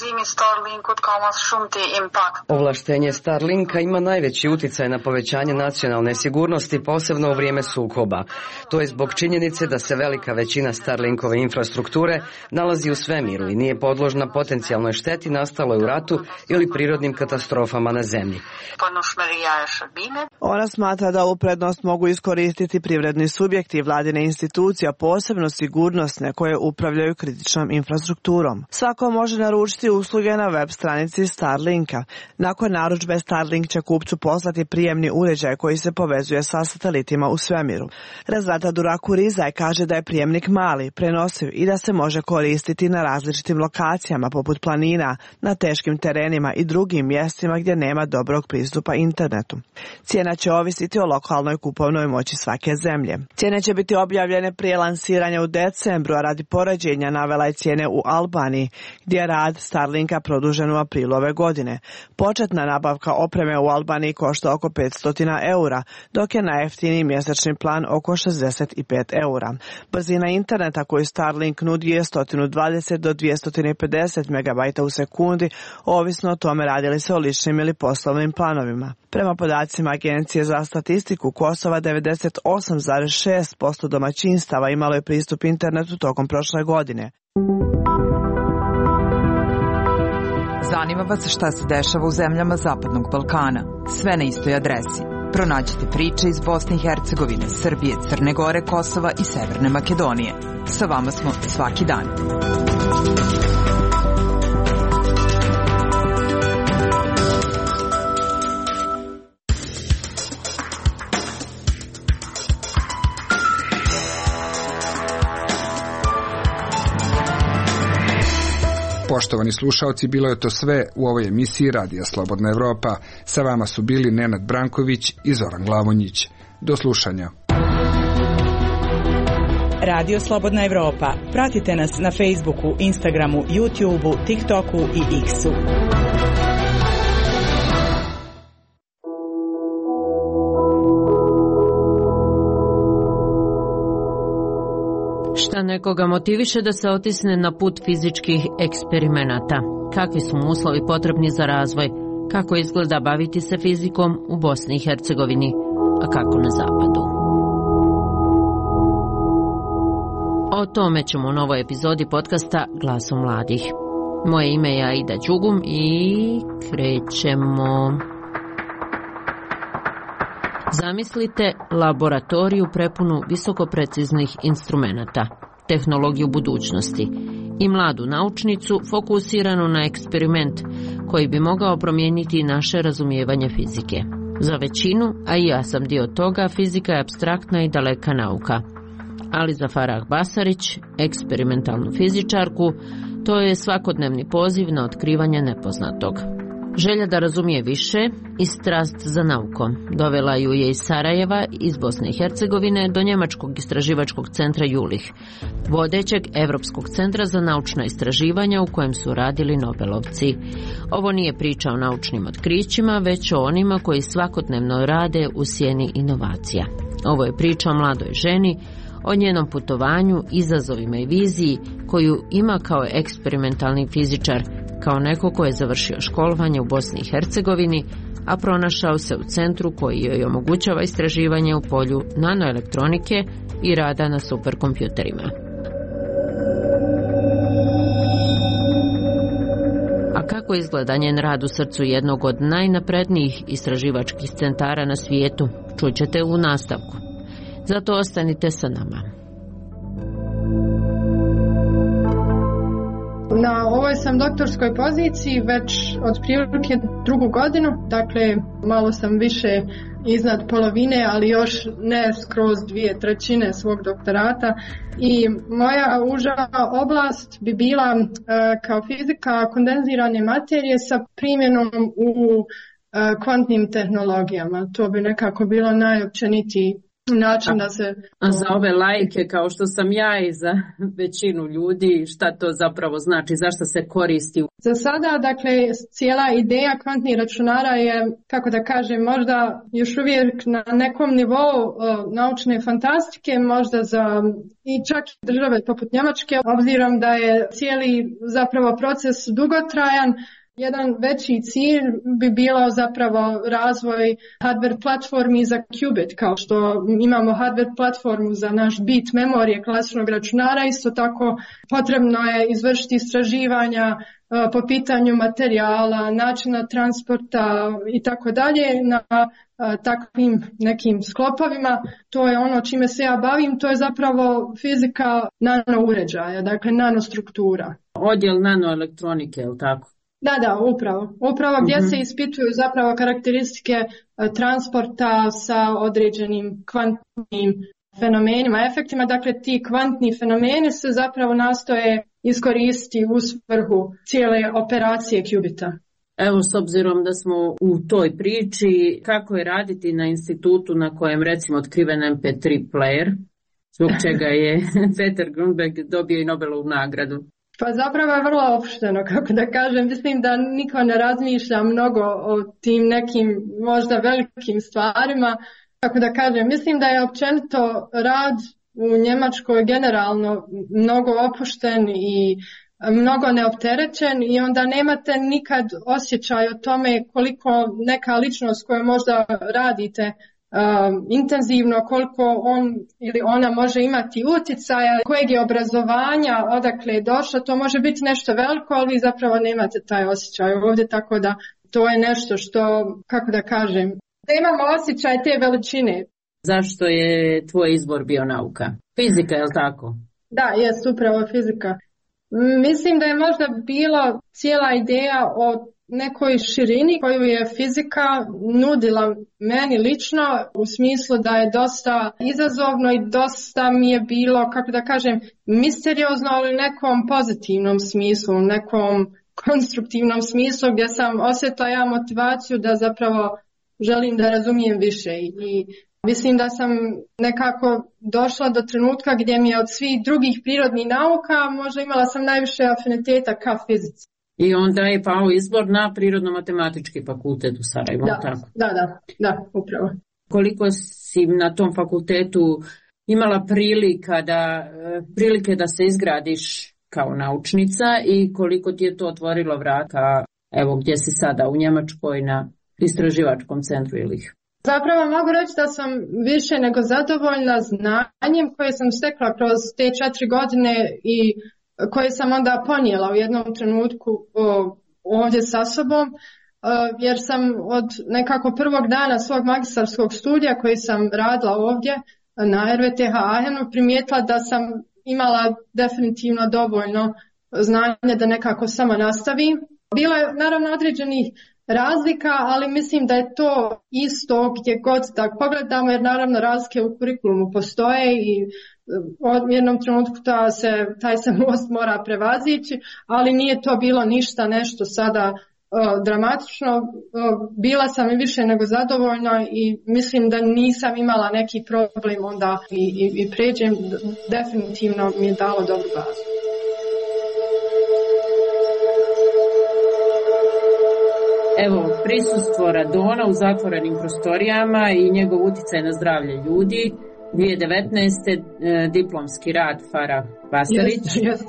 Ovlaštenje Starlinka ima najveći uticaj na povećanje nacionalne sigurnosti, posebno u vrijeme sukoba. To je zbog činjenice da se velika većina Starlinkove infrastrukture nalazi u svemiru i nije podložna potencijalnoj šteti nastaloj u ratu ili prirodnim katastrofama na zemlji. Ona smatra da ovu prednost mogu iskoristiti privredni subjekti i vladine institucije, posebno sigurnosne koje upravljaju kritičnom infrastrukturom. Svako može naručiti usluge na web stranici Starlinka. Nakon narudžbe Starlink će kupcu poslati prijemni uređaj koji se povezuje sa satelitima u svemiru. Rezrata Durakurizaj kaže da je prijemnik mali, prenosiv i da se može koristiti na različitim lokacijama poput planina, na teškim terenima i drugim mjestima gdje nema dobrog pristupa internetu. Cijena će ovisiti o lokalnoj kupovnoj moći svake zemlje. Cijene će biti objavljene prije lansiranja u decembru, a radi poređenja navela je cijene u Albaniji, gdje je rad Starlinka produžen u aprilu ove godine. Početna nabavka opreme u Albaniji košta oko 500 eura, dok je najjeftiniji mjesečni plan oko 65 eura. Brzina interneta koju Starlink nudi je 120 120 do 250 MB u sekundi, ovisno o tome radi li se o ličnim ili poslovnim planovima. Prema podacima Agencije za statistiku Kosova, 98,6% domaćinstava imalo je pristup internetu tokom prošle godine. Zanima vas šta se dešava u zemljama Zapadnog Balkana. Sve na istoj adresi. Pronađite priče iz Bosne i Hercegovine, Srbije, Crne Gore, Kosova i Severne Makedonije. Sa vama smo svaki dan. Poštovani slušaoci, bilo je to sve u ovoj emisiji Radija Slobodna Evropa. Sa vama su bili Nenad Branković i Zoran Glavonjić. Do slušanja. Radio Slobodna Evropa. Pratite nas na Facebooku, Instagramu, YouTubeu, TikToku i X-u. Šta nekoga motiviše da se otisne na put fizičkih eksperimenata? Kakvi su mu uslovi potrebni za razvoj? Kako izgleda baviti se fizikom u Bosni i Hercegovini, a kako na zapadu? O tome ćemo u novoj epizodi podcasta Glasom mladih. Moje ime je Aida Đugum i krećemo. Zamislite laboratoriju prepunu visokopreciznih instrumenata, tehnologiju budućnosti i mladu naučnicu fokusiranu na eksperiment koji bi mogao promijeniti naše razumijevanje fizike. Za većinu, a i ja sam dio toga, fizika je apstraktna i daleka nauka. Ali za Farah Basarić, eksperimentalnu fizičarku, to je svakodnevni poziv na otkrivanje nepoznatog. Želja da razumije više i strast za naukom dovela ju je iz Sarajeva, iz Bosne i Hercegovine, do njemačkog istraživačkog centra Jülich, vodećeg Evropskog centra za naučna istraživanja u kojem su radili Nobelovci. Ovo nije priča o naučnim otkrićima, već o onima koji svakodnevno rade u sjeni inovacija. Ovo je priča o mladoj ženi, o njenom putovanju, izazovima i viziji koju ima kao eksperimentalni fizičar, kao neko ko je završio školovanje u Bosni i Hercegovini, a pronašao se u centru koji joj omogućava istraživanje u polju nanoelektronike i rada na superkompjuterima. A kako izgleda njen rad u srcu jednog od najnaprednijih istraživačkih centara na svijetu, čućete u nastavku. Zato ostanite sa nama. Na ovoj sam doktorskoj poziciji već otprilike 2. godinu, dakle malo sam više iznad polovine, ali još ne skroz 2/3 svog doktorata. I moja uža oblast bi bila kao fizika kondenzirane materije sa primjenom u kvantnim tehnologijama. To bi nekako bilo najopćenitiji način da se... A za ove laike kao što sam ja i za većinu ljudi, šta to zapravo znači, zašto se koristi? Za sada, dakle, cijela ideja kvantnih računara je, kako da kažem, možda još uvijek na nekom nivou naučne fantastike, možda za i čak države poput Njemačke, obzirom da je cijeli zapravo proces dugotrajan. Jedan veći cilj bi bilo zapravo razvoj hardware platformi za qubit, kao što imamo hardware platformu za naš bit memorije klasičnog računara, isto tako potrebno je izvršiti istraživanja po pitanju materijala, načina transporta i tako dalje na takvim nekim sklopovima. To je ono čime se ja bavim, to je zapravo fizika nanouređaja, dakle nanostruktura. Odjel nanoelektronike, je li tako? Da, upravo gdje se ispituju zapravo karakteristike transporta sa određenim kvantnim fenomenima, efektima. Dakle, ti kvantni fenomeni se zapravo nastoje iskoristiti u svrhu cijele operacije qubita. Evo, s obzirom da smo u toj priči, kako je raditi na institutu na kojem recimo otkriven MP3 player, zbog čega je Peter Grunberg dobio i Nobelovu nagradu? Pa zapravo je vrlo opušteno, kako da kažem. Mislim da niko ne razmišlja mnogo o tim nekim možda velikim stvarima. Kako da kažem, mislim da je općenito rad u Njemačkoj generalno mnogo opušten i mnogo neopterećen i onda nemate nikad osjećaj o tome koliko neka ličnost koju možda radite intenzivno, koliko on ili ona može imati utjecaja, kojeg je obrazovanja, odakle je došlo, to može biti nešto veliko, ali vi zapravo nemate taj osjećaj ovdje, tako da to je nešto što, kako da kažem, da imamo osjećaj te veličine. Zašto je tvoj izbor bio nauka? Fizika, je li tako? Da, jest upravo fizika. Mislim da je možda bila cijela ideja o nekoj širini koju je fizika nudila meni lično, u smislu da je dosta izazovno i dosta mi je bilo, kako da kažem, misteriozno, ali u nekom pozitivnom smislu, u nekom konstruktivnom smislu gdje sam osjetila motivaciju da zapravo želim da razumijem više i mislim da sam nekako došla do trenutka gdje mi je od svih drugih prirodnih nauka možda imala sam najviše afiniteta ka fizici. I onda je pao izbor na Prirodno-matematički fakultet u Sarajevu. Da, upravo. Koliko si na tom fakultetu imala prilike da se izgradiš kao naučnica i koliko ti je to otvorilo vrata, evo gdje si sada, u Njemačkoj na istraživačkom centru ili? Zapravo mogu reći da sam više nego zadovoljna znanjem koje sam stekla kroz te 4 godine i koje sam onda ponijela u jednom trenutku ovdje sa sobom, jer sam od nekako prvog dana svog magistarskog studija koji sam radila ovdje na RVTH Aachenu primijetila da sam imala definitivno dovoljno znanja da nekako sama nastavim. Bilo je naravno određenih razlika, ali mislim da je to isto gdje god da pogledamo, jer naravno razlike u kurikulumu postoje i u jednom trenutku taj se most mora prevazići, ali nije to bilo ništa nešto sada dramatično. Bila sam i više nego zadovoljna i mislim da nisam imala neki problem onda i pređem, definitivno mi je dalo dobru bazu. Evo, prisustvo radona u zatvorenim prostorijama i njegov utjecaj na zdravlje ljudi. 2019. diplomski rad Farah Basarić.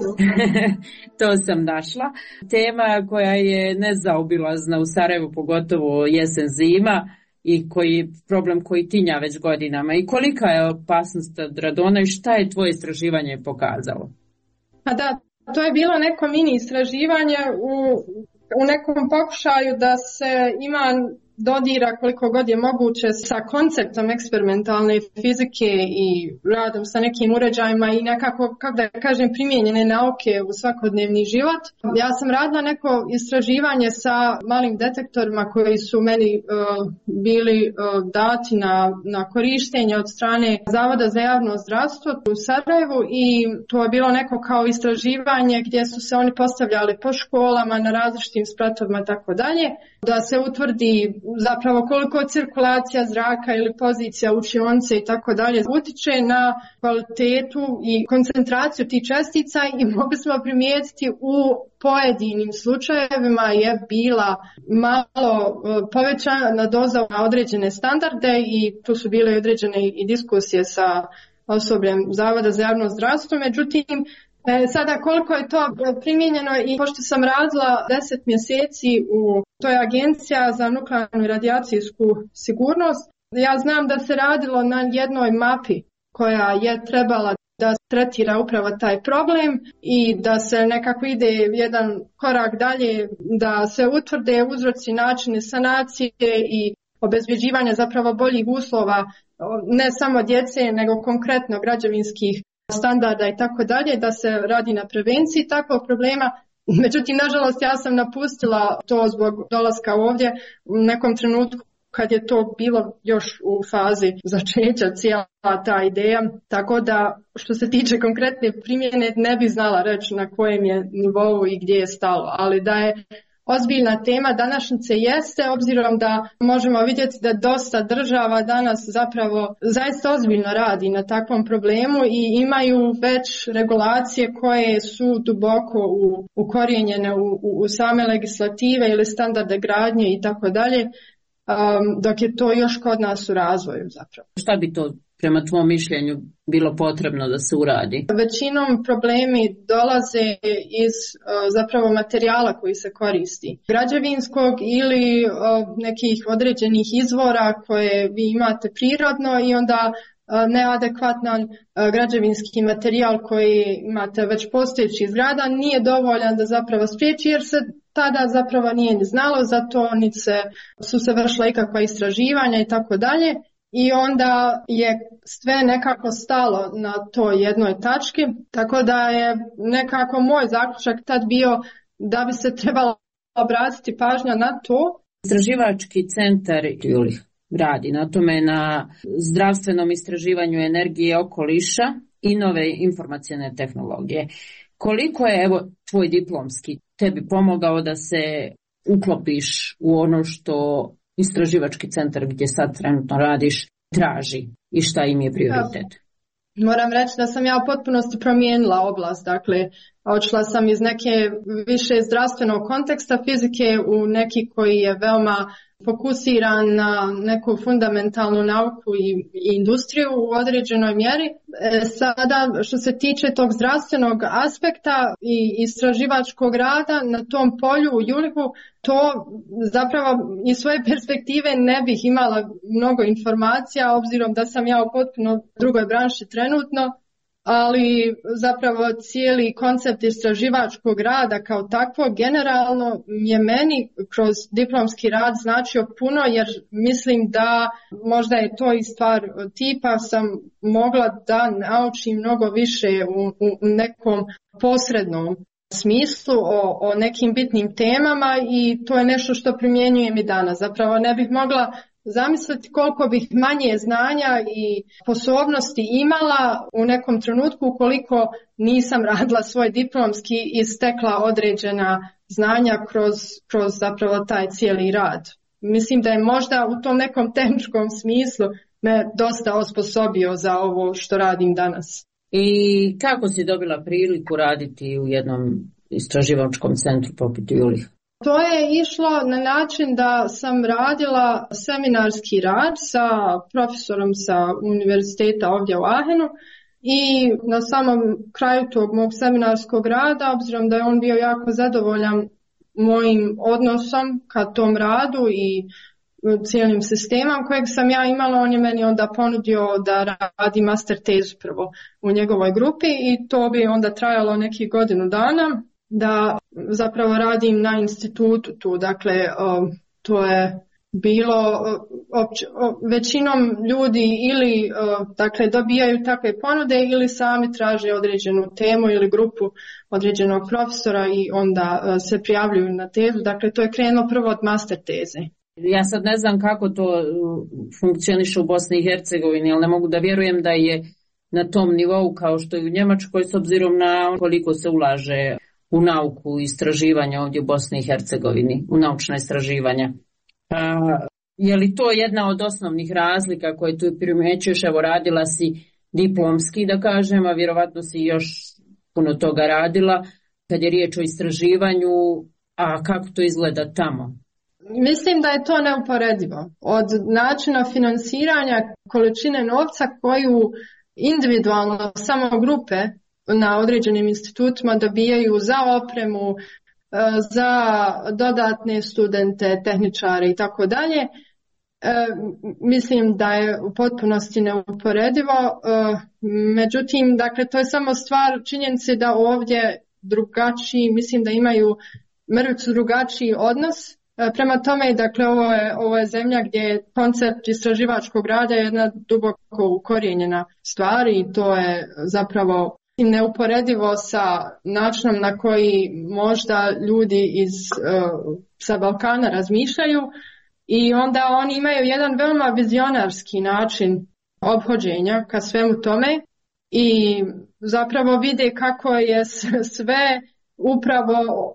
To sam našla. Tema koja je nezaobilazna u Sarajevu, pogotovo jesen zima i problem koji tinja već godinama. I kolika je opasnost od radona i šta je tvoje istraživanje pokazalo? Pa da, to je bilo neko mini istraživanje u nekom pokušaju da se ima dodira koliko god je moguće sa konceptom eksperimentalne fizike i radom sa nekim uređajima i nekako, kako da kažem, primijenjene nauke u svakodnevni život. Ja sam radila neko istraživanje sa malim detektorima koji su meni bili dati na korištenje od strane Zavoda za javno zdravstvo u Sarajevu i to je bilo neko kao istraživanje gdje su se oni postavljali po školama na različitim spratovima tako dalje, da se utvrdi zapravo koliko cirkulacija zraka ili pozicija učionce i tako dalje utječe na kvalitetu i koncentraciju tih čestica i mogli smo primijetiti u pojedinim slučajevima je bila malo povećana doza na određene standarde i tu su bile određene i diskusije sa osobljem Zavoda za javno zdravstvo, međutim sada koliko je to primijenjeno i pošto sam radila 10 mjeseci to je Agencija za nuklearnu i radijacijsku sigurnost, ja znam da se radilo na jednoj mapi koja je trebala da tretira upravo taj problem i da se nekako ide jedan korak dalje, da se utvrde uzroci, načini sanacije i obezbeđivanja zapravo boljih uslova ne samo djece nego konkretno građevinskih standarda i tako dalje, da se radi na prevenciji takvog problema. Međutim, nažalost, ja sam napustila to zbog dolaska ovdje u nekom trenutku kad je to bilo još u fazi začeća cijela ta ideja, tako da što se tiče konkretne primjene ne bi znala reći na kojem je nivou i gdje je stalo, ali da je ozbiljna tema današnjice jeste, obzirom da možemo vidjeti da dosta država danas zapravo zaista ozbiljno radi na takvom problemu i imaju već regulacije koje su duboko ukorijenjene u same legislative ili standarde gradnje i tako dalje, dok je to još kod nas u razvoju zapravo. Šta bi to prema tvom mišljenju bilo potrebno da se uradi? Većinom problemi dolaze iz zapravo materijala koji se koristi. Građevinskog ili nekih određenih izvora koje vi imate prirodno i onda neadekvatan građevinski materijal koji imate već postojeći zgrada nije dovoljan da zapravo spriječi, jer se tada zapravo nije ni znalo, zato su se vršila ikakva istraživanja i tako dalje. I onda je sve nekako stalo na toj jednoj tački, tako da je nekako moj zaključak tad bio da bi se trebalo obratiti pažnja na to. Istraživački centar radi na tome, na zdravstvenom istraživanju energije okoliša i nove informacione tehnologije. Koliko je tvoj diplomski tebi pomogao da se uklopiš u ono što istraživački centar gdje sad trenutno radiš traži i šta im je prioritet? Moram reći da sam ja u potpunosti promijenila oblast, dakle odšla sam iz neke više zdravstvenog konteksta fizike u neki koji je veoma fokusiran na neku fundamentalnu nauku i industriju u određenoj mjeri. Sada što se tiče tog zdravstvenog aspekta i istraživačkog rada na tom polju u Julihu, to zapravo iz svoje perspektive ne bih imala mnogo informacija obzirom da sam ja u potpuno drugoj branši trenutno, ali zapravo cijeli koncept istraživačkog rada kao takvog generalno je meni kroz diplomski rad značio puno, jer mislim da možda je to i stvar tipa sam mogla da naučim mnogo više u nekom posrednom smislu o nekim bitnim temama i to je nešto što primjenjujem i danas. Zapravo ne bih mogla zamisliti koliko bih manje znanja i sposobnosti imala u nekom trenutku ukoliko nisam radila svoj diplomski i stekla određena znanja kroz zapravo taj cijeli rad. Mislim da je možda u tom nekom tehničkom smislu me dosta osposobio za ovo što radim danas. I kako si dobila priliku raditi u jednom istraživačkom centru poput Juliha? To je išlo na način da sam radila seminarski rad sa profesorom sa univerziteta ovdje u Aachenu i na samom kraju tog mog seminarskog rada, obzirom da je on bio jako zadovoljan mojim odnosom ka tom radu i cijelim sistemom kojeg sam ja imala, on je meni onda ponudio da radi master tezu prvo u njegovoj grupi i to bi onda trajalo nekih godinu dana. Da zapravo radim na institutu tu, dakle to je bilo većinom ljudi ili dakle dobijaju takve ponude ili sami traže određenu temu ili grupu određenog profesora i onda se prijavljuju na tezu, dakle to je krenulo prvo od master teze. Ja sad ne znam kako to funkcioniše u Bosni i Hercegovini, ali ne mogu da vjerujem da je na tom nivou kao što je u Njemačkoj s obzirom na koliko se ulaže u nauku i istraživanja ovdje u Bosni i Hercegovini, u naučna istraživanja. Je li to jedna od osnovnih razlika koje tu primjećuješ? Evo, radila si diplomski, da kažem, a vjerovatno si još puno toga radila kad je riječ o istraživanju, a kako to izgleda tamo? Mislim da je to neuporedivo. Od načina financiranja, količine novca koju individualno samo grupe na određenim institutima dobijaju za opremu, za dodatne studente, tehničare i tako dalje. Mislim da je u potpunosti neuporedivo. Međutim, dakle, to je samo stvar činjenice da ovdje drugačiji, mislim da imaju mrvicu drugačiji odnos. Prema tome, dakle, ovo je zemlja gdje je koncept istraživačkog rada jedna duboko ukorijenjena stvar i to je zapravo neuporedivo sa načinom na koji možda ljudi sa Balkana razmišljaju i onda oni imaju jedan veoma vizionarski način ophođenja ka svemu tome i zapravo vide kako je sve upravo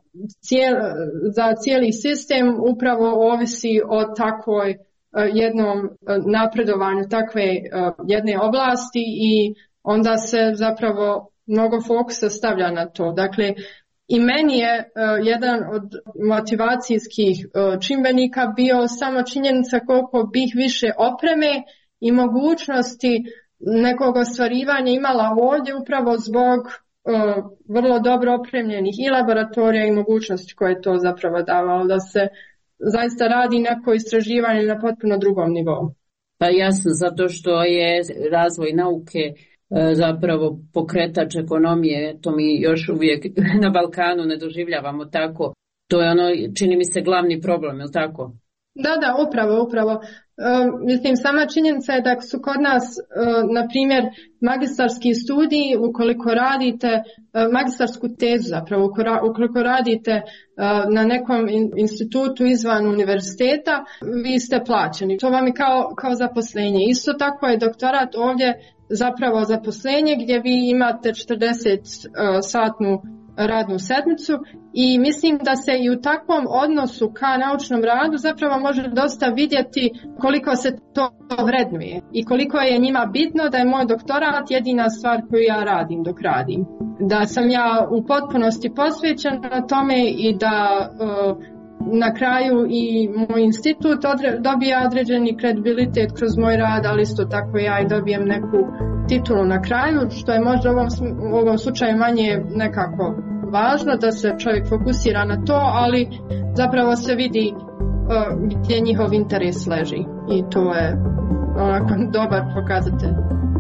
za cijeli sistem upravo ovisi o takvoj jednom napredovanju takve jedne oblasti i onda se zapravo mnogo fokusa stavlja na to. Dakle, i meni je jedan od motivacijskih čimbenika bio samo činjenica koliko bih više opreme i mogućnosti nekog ostvarivanja imala ovdje upravo zbog vrlo dobro opremljenih i laboratorija i mogućnosti koje je to zapravo davalo, da se zaista radi neko istraživanje na potpuno drugom nivou. Pa jasno, zato što je razvoj nauke zapravo pokretač ekonomije, to mi još uvijek na Balkanu ne doživljavamo tako. To je ono, čini mi se, glavni problem, je li tako? Da, upravo. Mislim, sama činjenica je da su kod nas, na primjer, magistarski studiji, ukoliko radite, magistarsku tezu zapravo, ukoliko radite na nekom institutu izvan univerziteta, vi ste plaćeni. To vam je kao zaposlenje. Isto tako je doktorat ovdje zapravo zaposlenje gdje vi imate 40-satnu radnu sedmicu i mislim da se i u takvom odnosu ka naučnom radu zapravo može dosta vidjeti koliko se to vrednuje i koliko je njima bitno da je moj doktorat jedina stvar koju ja radim dok radim. Da sam ja u potpunosti posvećena tome i da na kraju i moj institut dobija određeni kredibilitet kroz moj rad, ali isto tako ja i dobijem neku titulu na kraju, što je možda u ovom slučaju manje nekako važno da se čovjek fokusira na to, ali zapravo se vidi gdje njihov interes leži i to je onako dobar pokazatelj.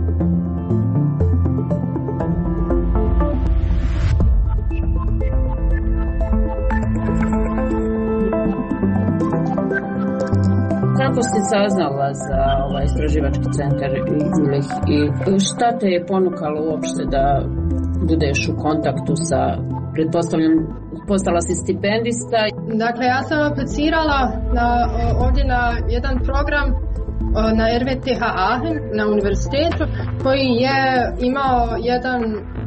Kako si saznala za ovaj istraživački centar Jüllich i šta te je ponukalo uopšte da budeš u kontaktu sa, pretpostavljam, postala si stipendista? Dakle, ja sam aplicirala ovdje na jedan program na RWTH Aachen na univerzitetu koji je imao jedan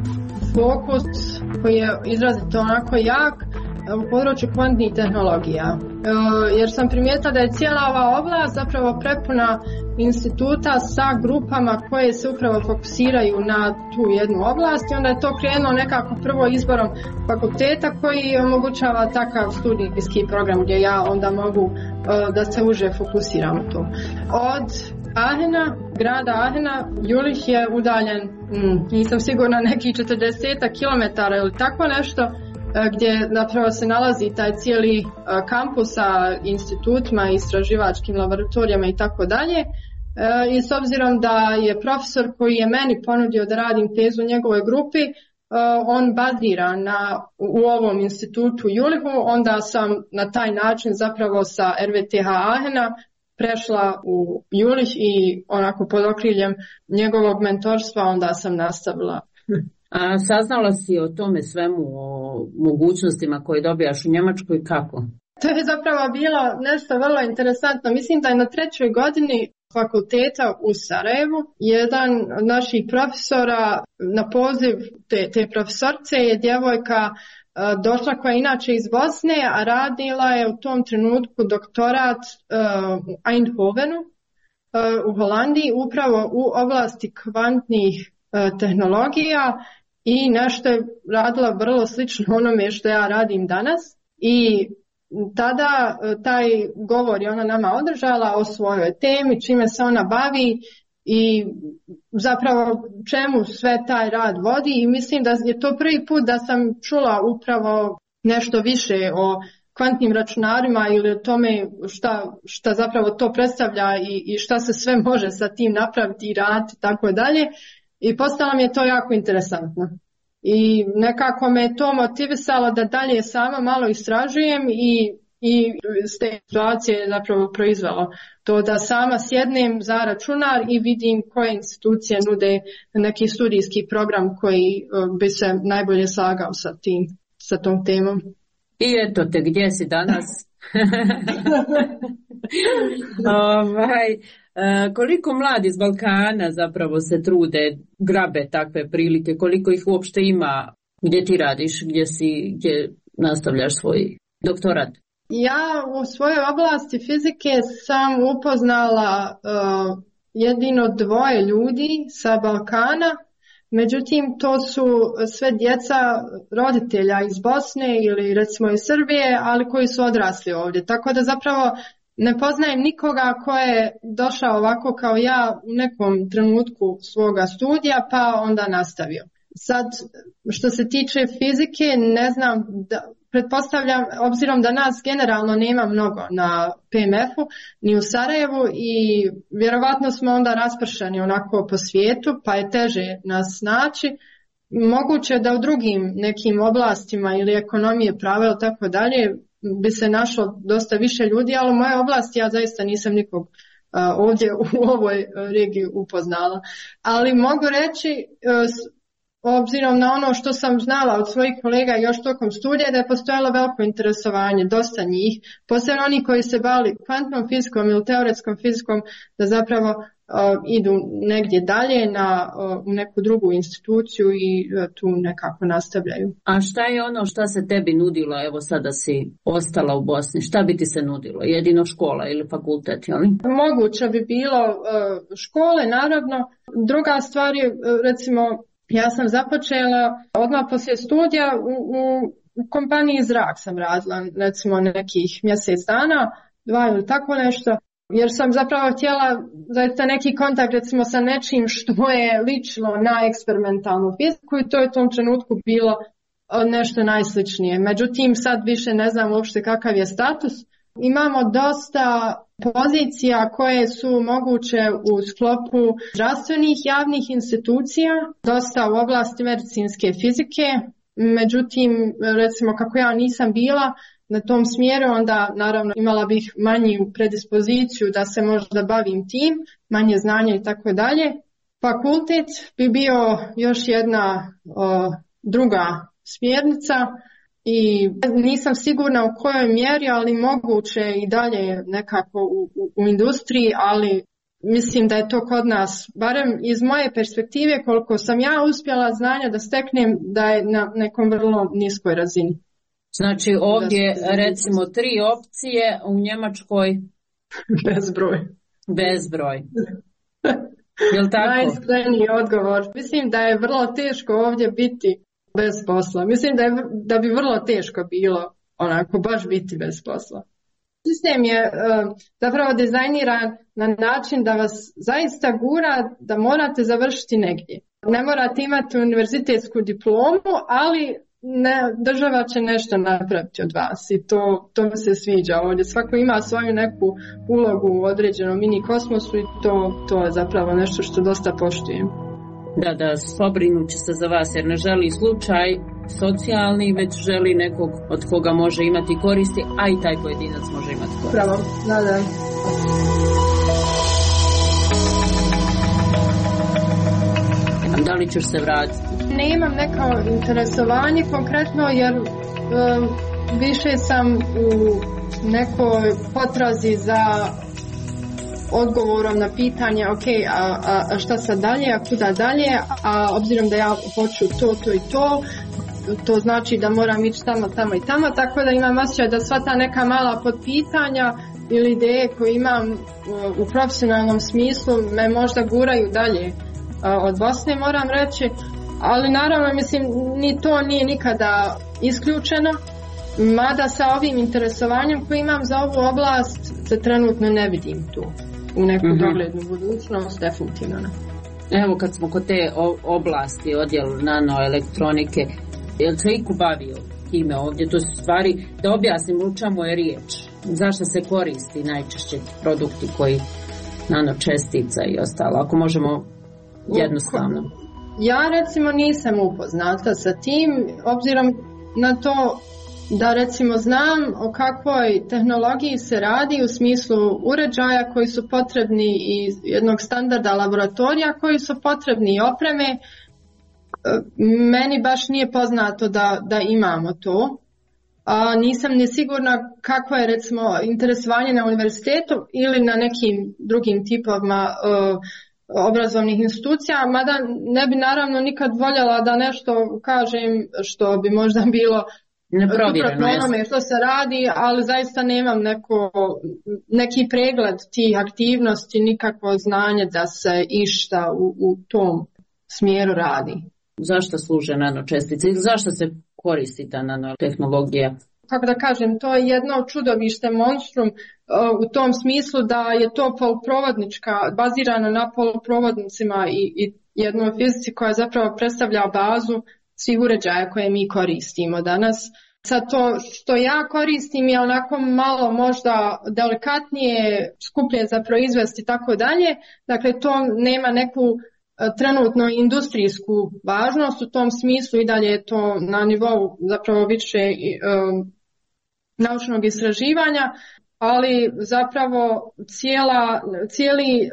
fokus koji je izrazito onako jak u području kvantnih tehnologija. Jer sam primijetila da je cijela ova oblast zapravo prepuna instituta sa grupama koje se upravo fokusiraju na tu jednu oblast i onda je to krenulo nekako prvo izborom fakulteta koji omogućava takav studijski program gdje ja onda mogu da se uže fokusiram u to. Od Aachena, grada Aachena, Jülich je udaljen, nisam sigurna, nekih 40 km ili tako nešto, gdje zapravo se nalazi taj cijeli kampus sa institutima, istraživačkim laboratorijama i tako dalje. I s obzirom da je profesor koji je meni ponudio da radim tezu u njegovoj grupi, on bazira u ovom institutu Jülichu, onda sam na taj način zapravo sa RWTH Aachena prešla u Jülich i onako pod okriljem njegovog mentorstva onda sam nastavila. A saznala si o tome svemu, o mogućnostima koje dobijaš u Njemačkoj, kako? To je zapravo bilo nešto vrlo interesantno. Mislim da je na 3. godini fakulteta u Sarajevu jedan od naših profesora na poziv te profesorce je djevojka došla koja je inače iz Bosne, a radila je u tom trenutku doktorat u Eindhovenu u Holandiji upravo u oblasti kvantnih tehnologija i nešto je radila vrlo slično onome što ja radim danas i tada taj govor je ona nama održala o svojoj temi, čime se ona bavi i zapravo čemu sve taj rad vodi i mislim da je to prvi put da sam čula upravo nešto više o kvantnim računarima ili o tome šta zapravo to predstavlja i šta se sve može sa tim napraviti i raditi i tako dalje. I postalo mi je to jako interesantno. I nekako me to motivisalo da dalje sama malo istražujem i s te situacije je zapravo proizvelo to da sama sjednem za računar i vidim koje institucije nude neki studijski program koji bi se najbolje slagao sa tom temom. I eto te, gdje si danas? Koliko mladi iz Balkana zapravo se trude, grabe takve prilike, koliko ih uopšte ima, gdje ti radiš, gdje nastavljaš svoj doktorat? Ja u svojoj oblasti fizike sam upoznala jedino 2 ljudi sa Balkana, međutim to su sve djeca roditelja iz Bosne ili recimo iz Srbije, ali koji su odrasli ovdje. Tako da zapravo ne poznajem nikoga ko je došao ovako kao ja u nekom trenutku svoga studija pa onda nastavio. Sad, što se tiče fizike, ne znam, pretpostavljam, obzirom da nas generalno nema mnogo na PMF-u, ni u Sarajevu i vjerovatno smo onda raspršeni onako po svijetu, pa je teže nas naći. Moguće da u drugim nekim oblastima ili ekonomije, prava ili tako dalje bi se našlo dosta više ljudi, ali u mojoj oblasti ja zaista nisam nikog ovdje u ovoj regiji upoznala. Ali mogu reći, obzirom na ono što sam znala od svojih kolega još tokom studija, da je postojalo veliko interesovanje, dosta njih, posebno oni koji se bavili kvantnom fizikom ili teoretskom fizikom, da zapravo idu negdje dalje u neku drugu instituciju i tu nekako nastavljaju. A šta je ono što se tebi nudilo, evo sada si ostala u Bosni, šta bi ti se nudilo? Jedino škola ili fakultet, jel? Moguće bi bilo škole, naravno. Druga stvar je, recimo, ja sam započela odmah poslije studija u kompaniji Zrak sam radila, recimo nekih mjesec dana, 2 ili tako nešto, jer sam zapravo htjela zaista neki kontakt recimo sa nečim što je lično na eksperimentalnu fiziku i to je u tom trenutku bilo nešto najsličnije. Međutim, sad više ne znam uopšte kakav je status. Imamo dosta pozicija koje su moguće u sklopu zdravstvenih javnih institucija, dosta u oblasti medicinske fizike, međutim, recimo kako ja nisam bila na tom smjeru, onda naravno imala bih manju predispoziciju da se možda bavim tim, manje znanja i tako dalje. Fakultet bi bio još jedna druga smjernica i nisam sigurna u kojoj mjeri, ali moguće i dalje nekako u industriji, ali mislim da je to kod nas, barem iz moje perspektive, koliko sam ja uspjela znanja da steknem, da je na nekom vrlo niskoj razini. Znači ovdje recimo 3 opcije, u Njemačkoj bezbroj. Bezbroj. Jel tako? Najiskreniji odgovor. Mislim da je vrlo teško ovdje biti bez posla. Mislim da bi vrlo teško bilo onako baš biti bez posla. Sistem je zapravo dizajniran na način da vas zaista gura da morate završiti negdje. Ne morate imati univerzitetsku diplomu, ali država će nešto napraviti od vas i to mi se sviđa ovdje. Svako ima svoju neku ulogu u određenom mini kosmosu i to je zapravo nešto što dosta poštujem. Da, pobrinut će se za vas jer ne želi slučaj socijalni, već želi nekog od koga može imati koristi, a i taj pojedinac može imati koristi. Pravo, da. Da li ćeš se vratiti? Nemam neko interesovanje konkretno jer više sam u nekoj potrazi za odgovorom na pitanje a šta sad dalje, a kuda dalje, a obzirom da ja hoću to i to znači da moram ići tamo i tamo, tako da imam osjećaj da sva ta neka mala potpitanja ili ideje koje imam u profesionalnom smislu me možda guraju dalje od Bosne, moram reći, ali naravno mislim ni to nije nikada isključeno, mada sa ovim interesovanjem koje imam za ovu oblast se trenutno ne vidim tu u neku doglednu budućnost, definitivno ne. Evo kad smo kod te oblasti, odjel nanoelektronike, je li se iku bavio time ovdje? To su stvari, da objasnim u čemu je riječ, zašto se koristi najčešće produkti koji nanočestica i ostalo, ako možemo jednostavno. Ja recimo nisam upoznata sa tim, obzirom na to da recimo znam o kakvoj tehnologiji se radi u smislu uređaja koji su potrebni i jednog standarda laboratorija koji su potrebni i opreme. Meni baš nije poznato da imamo to. Nisam ni sigurna kako je recimo interesovanje na univerzitetu ili na nekim drugim tipovima obrazovnih institucija, mada ne bi naravno nikad voljela da nešto kažem što bi možda bilo suprotno onome što se radi, ali zaista nemam neki pregled tih aktivnosti, nikakvo znanje da se išta u tom smjeru radi. Zašto služe nanočestice i zašto se koristi ta nanotehnologija? Kako da kažem, to je jedno čudovište, monstrum u tom smislu da je to poluprovodnička, bazirano na poluprovodnicima i jednoj fizici koja zapravo predstavlja bazu svih uređaja koje mi koristimo danas. Sad to što ja koristim je onako malo možda delikatnije, skuplje za proizvesti i tako dalje. Dakle, to nema neku trenutno industrijsku važnost, u tom smislu i dalje je to na nivou zapravo više naučnog istraživanja, ali zapravo cijeli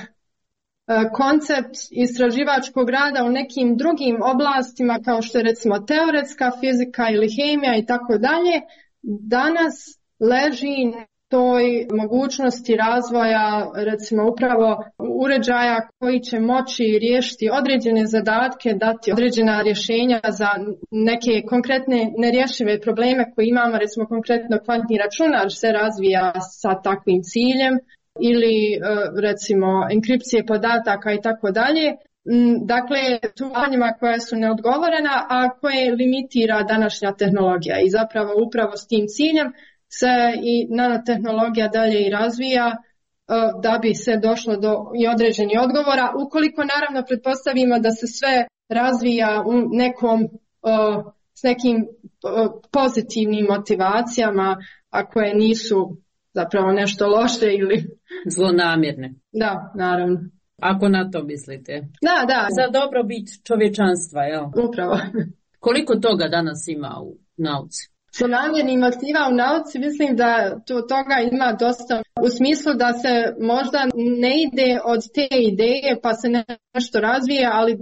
koncept istraživačkog rada u nekim drugim oblastima kao što je recimo teoretska fizika ili hemija i tako dalje, danas leži na toj mogućnosti razvoja recimo upravo uređaja koji će moći riješiti određene zadatke, dati određena rješenja za neke konkretne nerješive probleme koje imamo, recimo konkretno kvantni računar se razvija sa takvim ciljem, ili recimo enkripcije podataka i tako dalje. Dakle, pitanjima koja su neodgovorena, a koje limitira današnja tehnologija i zapravo upravo s tim ciljem se i nanotehnologija dalje i razvija da bi se došlo do i određenih odgovora, ukoliko naravno pretpostavimo da se sve razvija u s nekim pozitivnim motivacijama, a koje nisu zapravo nešto loše ili zlonamjerne. Da, naravno. Ako na to mislite. Da. Za dobrobit čovječanstva, jel? Upravo. Koliko toga danas ima u nauci? Zlonamjernih motiva u nauci mislim da toga ima dosta u smislu da se možda ne ide od te ideje pa se nešto razvije, ali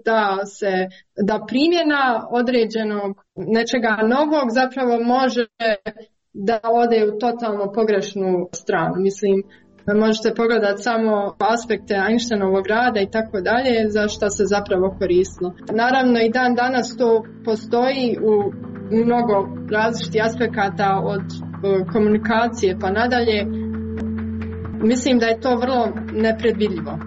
da primjena određenog nečega novog zapravo može da ode u totalno pogrešnu stranu. Mislim, možete pogledati samo aspekte Einsteinovog rada i tako dalje, za što se zapravo koristilo. Naravno i dan danas to postoji u mnogo različitih aspekata od komunikacije pa nadalje. Mislim da je to vrlo nepredvidljivo.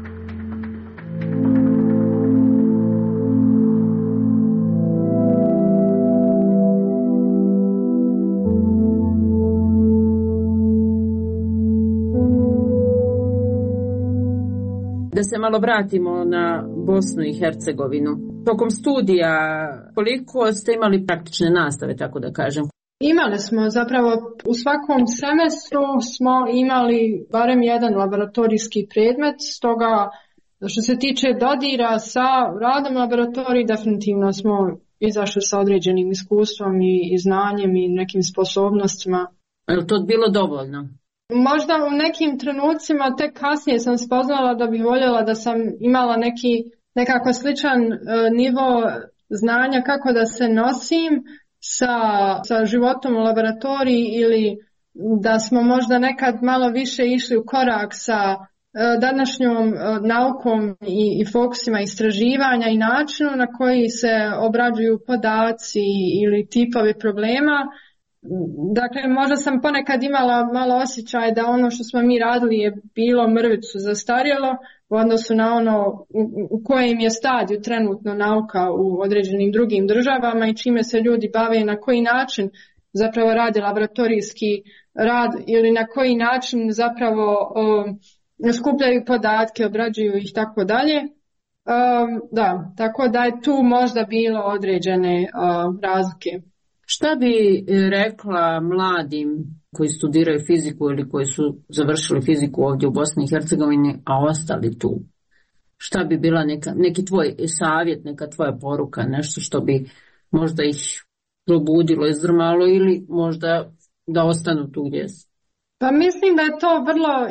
Da se malo vratimo na Bosnu i Hercegovinu. Tokom studija koliko ste imali praktične nastave, tako da kažem? Imali smo zapravo u svakom semestru smo imali barem jedan laboratorijski predmet, stoga što se tiče dodira sa radom laboratoriji definitivno smo izašli sa određenim iskustvom i znanjem i nekim sposobnostima. Je li to bilo dovoljno? Možda u nekim trenucima tek kasnije sam spoznala da bih voljela da sam imala nekako sličan nivo znanja kako da se nosim sa životom u laboratoriji ili da smo možda nekad malo više išli u korak sa današnjom naukom i fokusima istraživanja i načinu na koji se obrađuju podaci ili tipovi problema. Dakle, možda sam ponekad imala malo osjećaj da ono što smo mi radili je bilo mrvicu zastarjelo u odnosu na ono u kojem je stadiju trenutno nauka u određenim drugim državama i čime se ljudi bave i na koji način zapravo rade laboratorijski rad ili na koji način zapravo skupljaju podatke, obrađuju ih tako dalje. Da, tako da je tu možda bilo određene razlike. Šta bi rekla mladim koji studiraju fiziku ili koji su završili fiziku ovdje u Bosni i Hercegovini, a ostali tu? Šta bi bila neki tvoj savjet, neka tvoja poruka, nešto što bi možda ih probudilo, izdrmalo ili možda da ostanu tu gdje su? Pa mislim da je to vrlo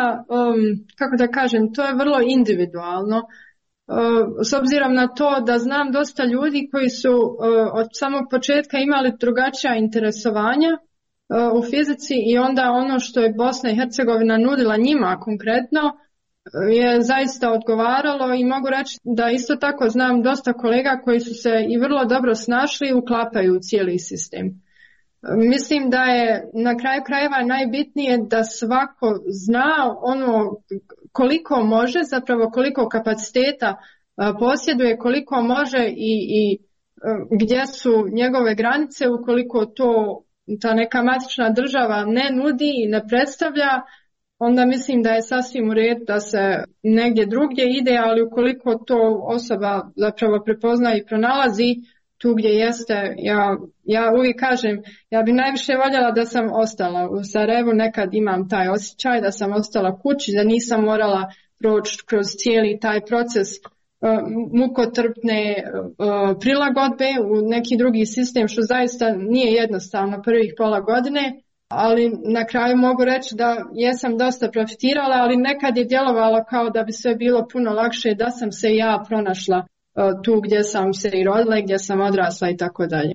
to je vrlo individualno. S obzirom na to da znam dosta ljudi koji su od samog početka imali drugačija interesovanja u fizici i onda ono što je Bosna i Hercegovina nudila njima konkretno je zaista odgovaralo i mogu reći da isto tako znam dosta kolega koji su se i vrlo dobro snašli i uklapaju u cijeli sistem. Mislim da je na kraju krajeva najbitnije da svako zna ono koliko može, zapravo koliko kapaciteta posjeduje, koliko može i gdje su njegove granice ukoliko to ta neka matična država ne nudi i ne predstavlja, onda mislim da je sasvim u redu da se negdje drugdje ide, ali ukoliko to osoba zapravo prepozna i pronalazi tu gdje jeste, ja uvijek kažem, ja bi najviše voljela da sam ostala u Sarajevu, nekad imam taj osjećaj da sam ostala kući, da nisam morala proći kroz cijeli taj proces mukotrpne prilagodbe u neki drugi sistem, što zaista nije jednostavno prvih pola godine, ali na kraju mogu reći da jesam dosta profitirala, ali nekad je djelovalo kao da bi sve bilo puno lakše da sam se ja pronašla tu gdje sam se i rodila, gdje sam odrasla i tako dalje.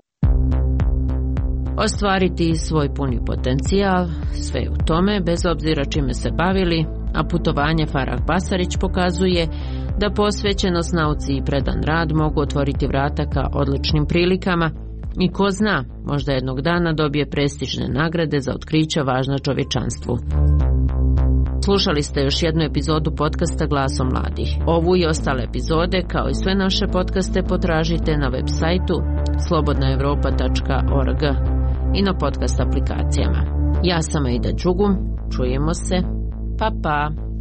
Ostvariti svoj puni potencijal, sve u tome, bez obzira čime se bavili, a putovanje Farah Basarić pokazuje da posvećenost nauci i predan rad mogu otvoriti vrata ka odličnim prilikama i ko zna, možda jednog dana dobije prestižne nagrade za otkrića važna čovječanstvu. Slušali ste još jednu epizodu podcasta Glasom mladih. Ovu i ostale epizode, kao i sve naše podcaste, potražite na web sajtu slobodnaevropa.org i na podcast aplikacijama. Ja sam Aida Đugum, čujemo se, pa pa!